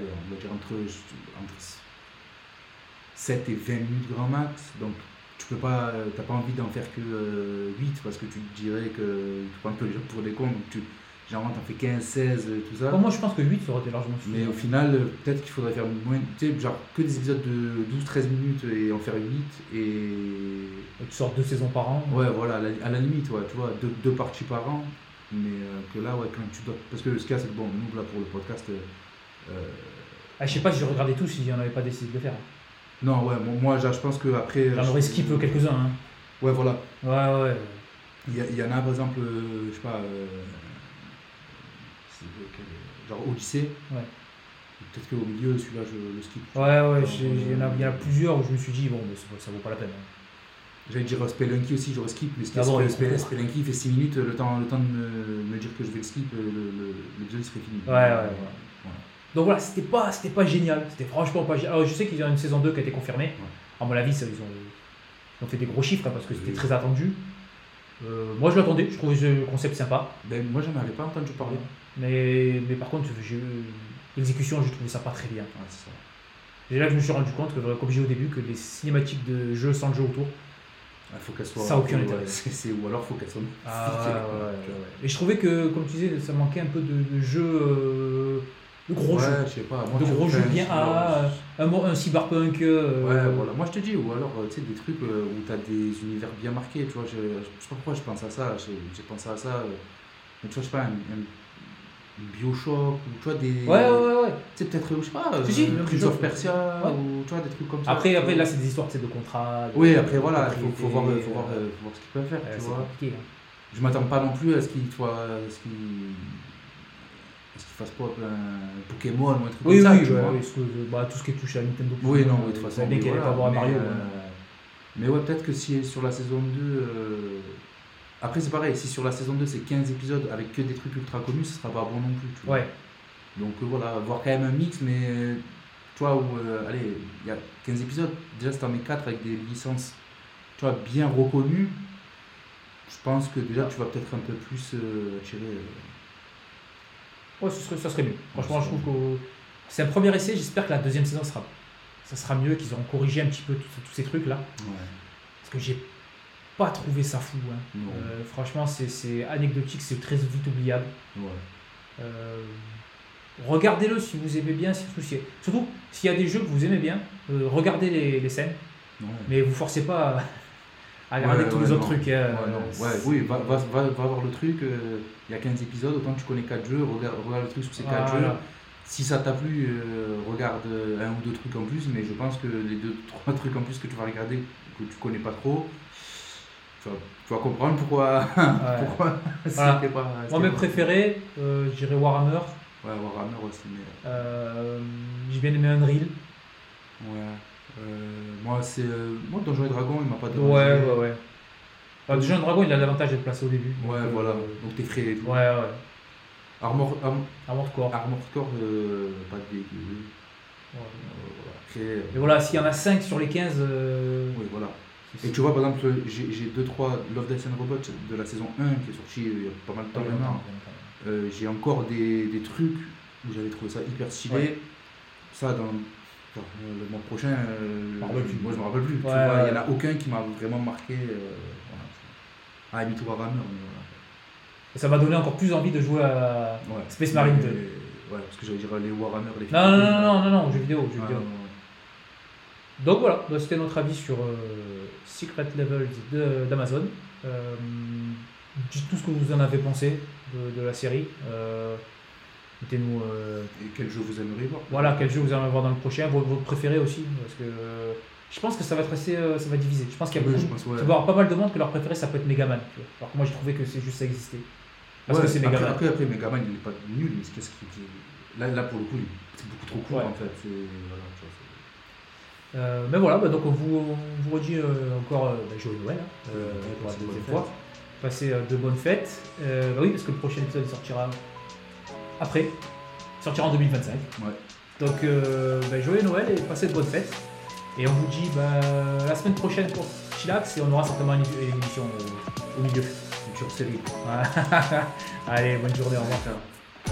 7 et 20 minutes grand max, donc t'as pas envie d'en faire que 8 parce que tu te dirais que tu prends que les gens pour des cons, donc généralement t'en fais 15, 16, tout ça. Moi je pense que 8 ça aurait été largement suffisant. Mais au final, peut-être qu'il faudrait faire moins, tu sais, genre que des épisodes de 12-13 minutes et en faire 8 et tu sors 2 saisons par an. Ouais, voilà, à la limite, ouais, tu vois, deux parties par an, mais que là, ouais, quand tu dois. Parce que ce qu'il y a, c'est que bon, nous, là, pour le podcast. Je sais pas si je regardais tout si on n'avait pas décidé de le faire. Non, ouais, moi, je pense qu'après. J'en aurais skip quelques-uns. Hein. Ouais, voilà. Ouais. Il y en a, par exemple, je sais pas. Genre Odyssée. Ouais. Peut-être qu'au milieu, celui-là, je le skip. Ouais, il y en a plusieurs où je me suis dit, bon, mais ça vaut pas la peine. Hein. J'allais dire Spelunky aussi, j'aurais skip, mais Spelunky il fait 6 minutes, le temps de me dire que je vais le skip, l'épisode serait fini. Ouais. Donc voilà, c'était pas génial, c'était franchement pas génial. Alors je sais qu'il y a une saison 2 qui a été confirmée, à mon avis, ils ont fait des gros chiffres hein, parce que c'était très attendu. Moi je l'attendais, je trouvais ce concept sympa. Ben, moi j'en avais pas entendu parler. Mais par contre, l'exécution, j'ai trouvé ça pas très bien. Ouais, c'est ça. Et là je me suis rendu compte que, comme j'ai dit au début, que les cinématiques de jeux sans le jeu autour, faut qu'elle soit. Ça n'a aucun intérêt. Ou alors faut qu'elle soit. Ouais. Et je trouvais que, comme tu disais, ça manquait un peu de jeux. De gros jeux. Je sais pas. Moi, de gros jeux bien un cyberpunk. Ouais, voilà. Moi je te dis, ou alors tu sais, des trucs où tu as des univers bien marqués. Tu vois, je sais pas pourquoi je pense à ça. J'ai pensé à ça. Mais tu vois, je sais pas, un Bioshock, ou tu vois, des. Ouais. Tu sais, peut-être, je sais pas, Prince of Persia, ou tu vois, des trucs comme ça. Après là, c'est des histoires de contrats. Oui, après, voilà, il faut voir ce qu'ils peuvent faire. Tu vois. Compliqué. Hein. Je m'attends pas non plus à ce qu'ils fassent pas un Pokémon ou un truc comme ça. Tout ce qui touche à Nintendo. Oui, non, de toute façon. Bien qu'elle n'ait pas voir à Mario. Mais ouais, peut-être que si sur la saison 2. Après, c'est pareil, si sur la saison 2 c'est 15 épisodes avec que des trucs ultra connus, ce sera pas bon non plus. Tu vois. Ouais. Donc voilà, voir quand même un mix, mais tu vois, où allez, il y a 15 épisodes, déjà si t'en mets 4 avec des licences, tu vois, bien reconnues, je pense que déjà tu vas peut-être un peu plus tirer. Ouais, ça serait mieux. Franchement, je trouve que c'est un premier essai, j'espère que la deuxième saison ça sera mieux, qu'ils auront corrigé un petit peu tous ces trucs là. Ouais. Parce que j'ai pas trouvé ça fou. Hein. Franchement, c'est anecdotique, c'est très vite oubliable. Ouais. Regardez-le si vous aimez bien, surtout s'il y a des jeux que vous aimez bien, regardez les scènes, mais vous forcez pas à regarder tous les autres trucs. Oui, va voir le truc. Il y a 15 épisodes, autant tu connais 4 jeux, regarde le truc sur ces 4 jeux. Si ça t'a plu, regarde un ou deux trucs en plus, mais je pense que les 2-3 trucs en plus que tu vas regarder, que tu connais pas trop, tu vas comprendre pourquoi. C'était pas. Moi, mes préférés, je dirais Warhammer. Ouais, Warhammer aussi. Mais... j'ai bien aimé Unreal. Ouais. Moi, Donjons et Dragons, il m'a pas dérangé. Ouais. Donjons et Dragons, il a l'avantage d'être placé au début. Ouais, voilà. Donc t'es frais et tout. Ouais. Armored Core. Pas dégueu. Et voilà, s'il y en a 5 sur les 15. Oui, voilà. Et tu vois, par exemple, j'ai 2-3 Love, Death and Robots de la saison 1 qui est sorti il y a pas mal de temps maintenant. J'ai encore des trucs où j'avais trouvé ça hyper stylé. Ça, dans le mois prochain, moi je me rappelle plus. Tu vois, il n'y en a aucun qui m'a vraiment marqué. Ah, Mytho Warhammer, mais voilà. Et ça m'a donné encore plus envie de jouer à Space Marine 2. Ouais, parce que j'allais dire les Warhammer, les films. Non, jeux vidéo. Donc voilà, c'était notre avis sur Secret Levels d'Amazon. Dites tout ce que vous en avez pensé de la série. Mettez-nous. Et quel jeu vous aimeriez voir? Voilà, quel jeu vous aimeriez voir dans le prochain, votre préféré aussi, parce que je pense que ça va être assez, ça va diviser. Je pense qu'il y a beaucoup, tu vas avoir pas mal de monde que leur préféré ça peut être Megaman. Alors que moi j'ai trouvé que c'est juste ça existait. Parce que c'est Megaman. Après Megaman il est pas nul, mais qu'est-ce qui là pour le coup c'est beaucoup trop court en fait. Mais voilà, donc on vous redit encore joyeux Noël pour la deuxième fois. Passez de bonnes fêtes. Oui, parce que le prochain épisode il sortira après. Il sortira en 2025. Ouais. Donc joyeux Noël et passez de bonnes fêtes. Et on vous dit la semaine prochaine pour Chillax et on aura certainement une émission au milieu. Une série. Allez, bonne journée, au revoir.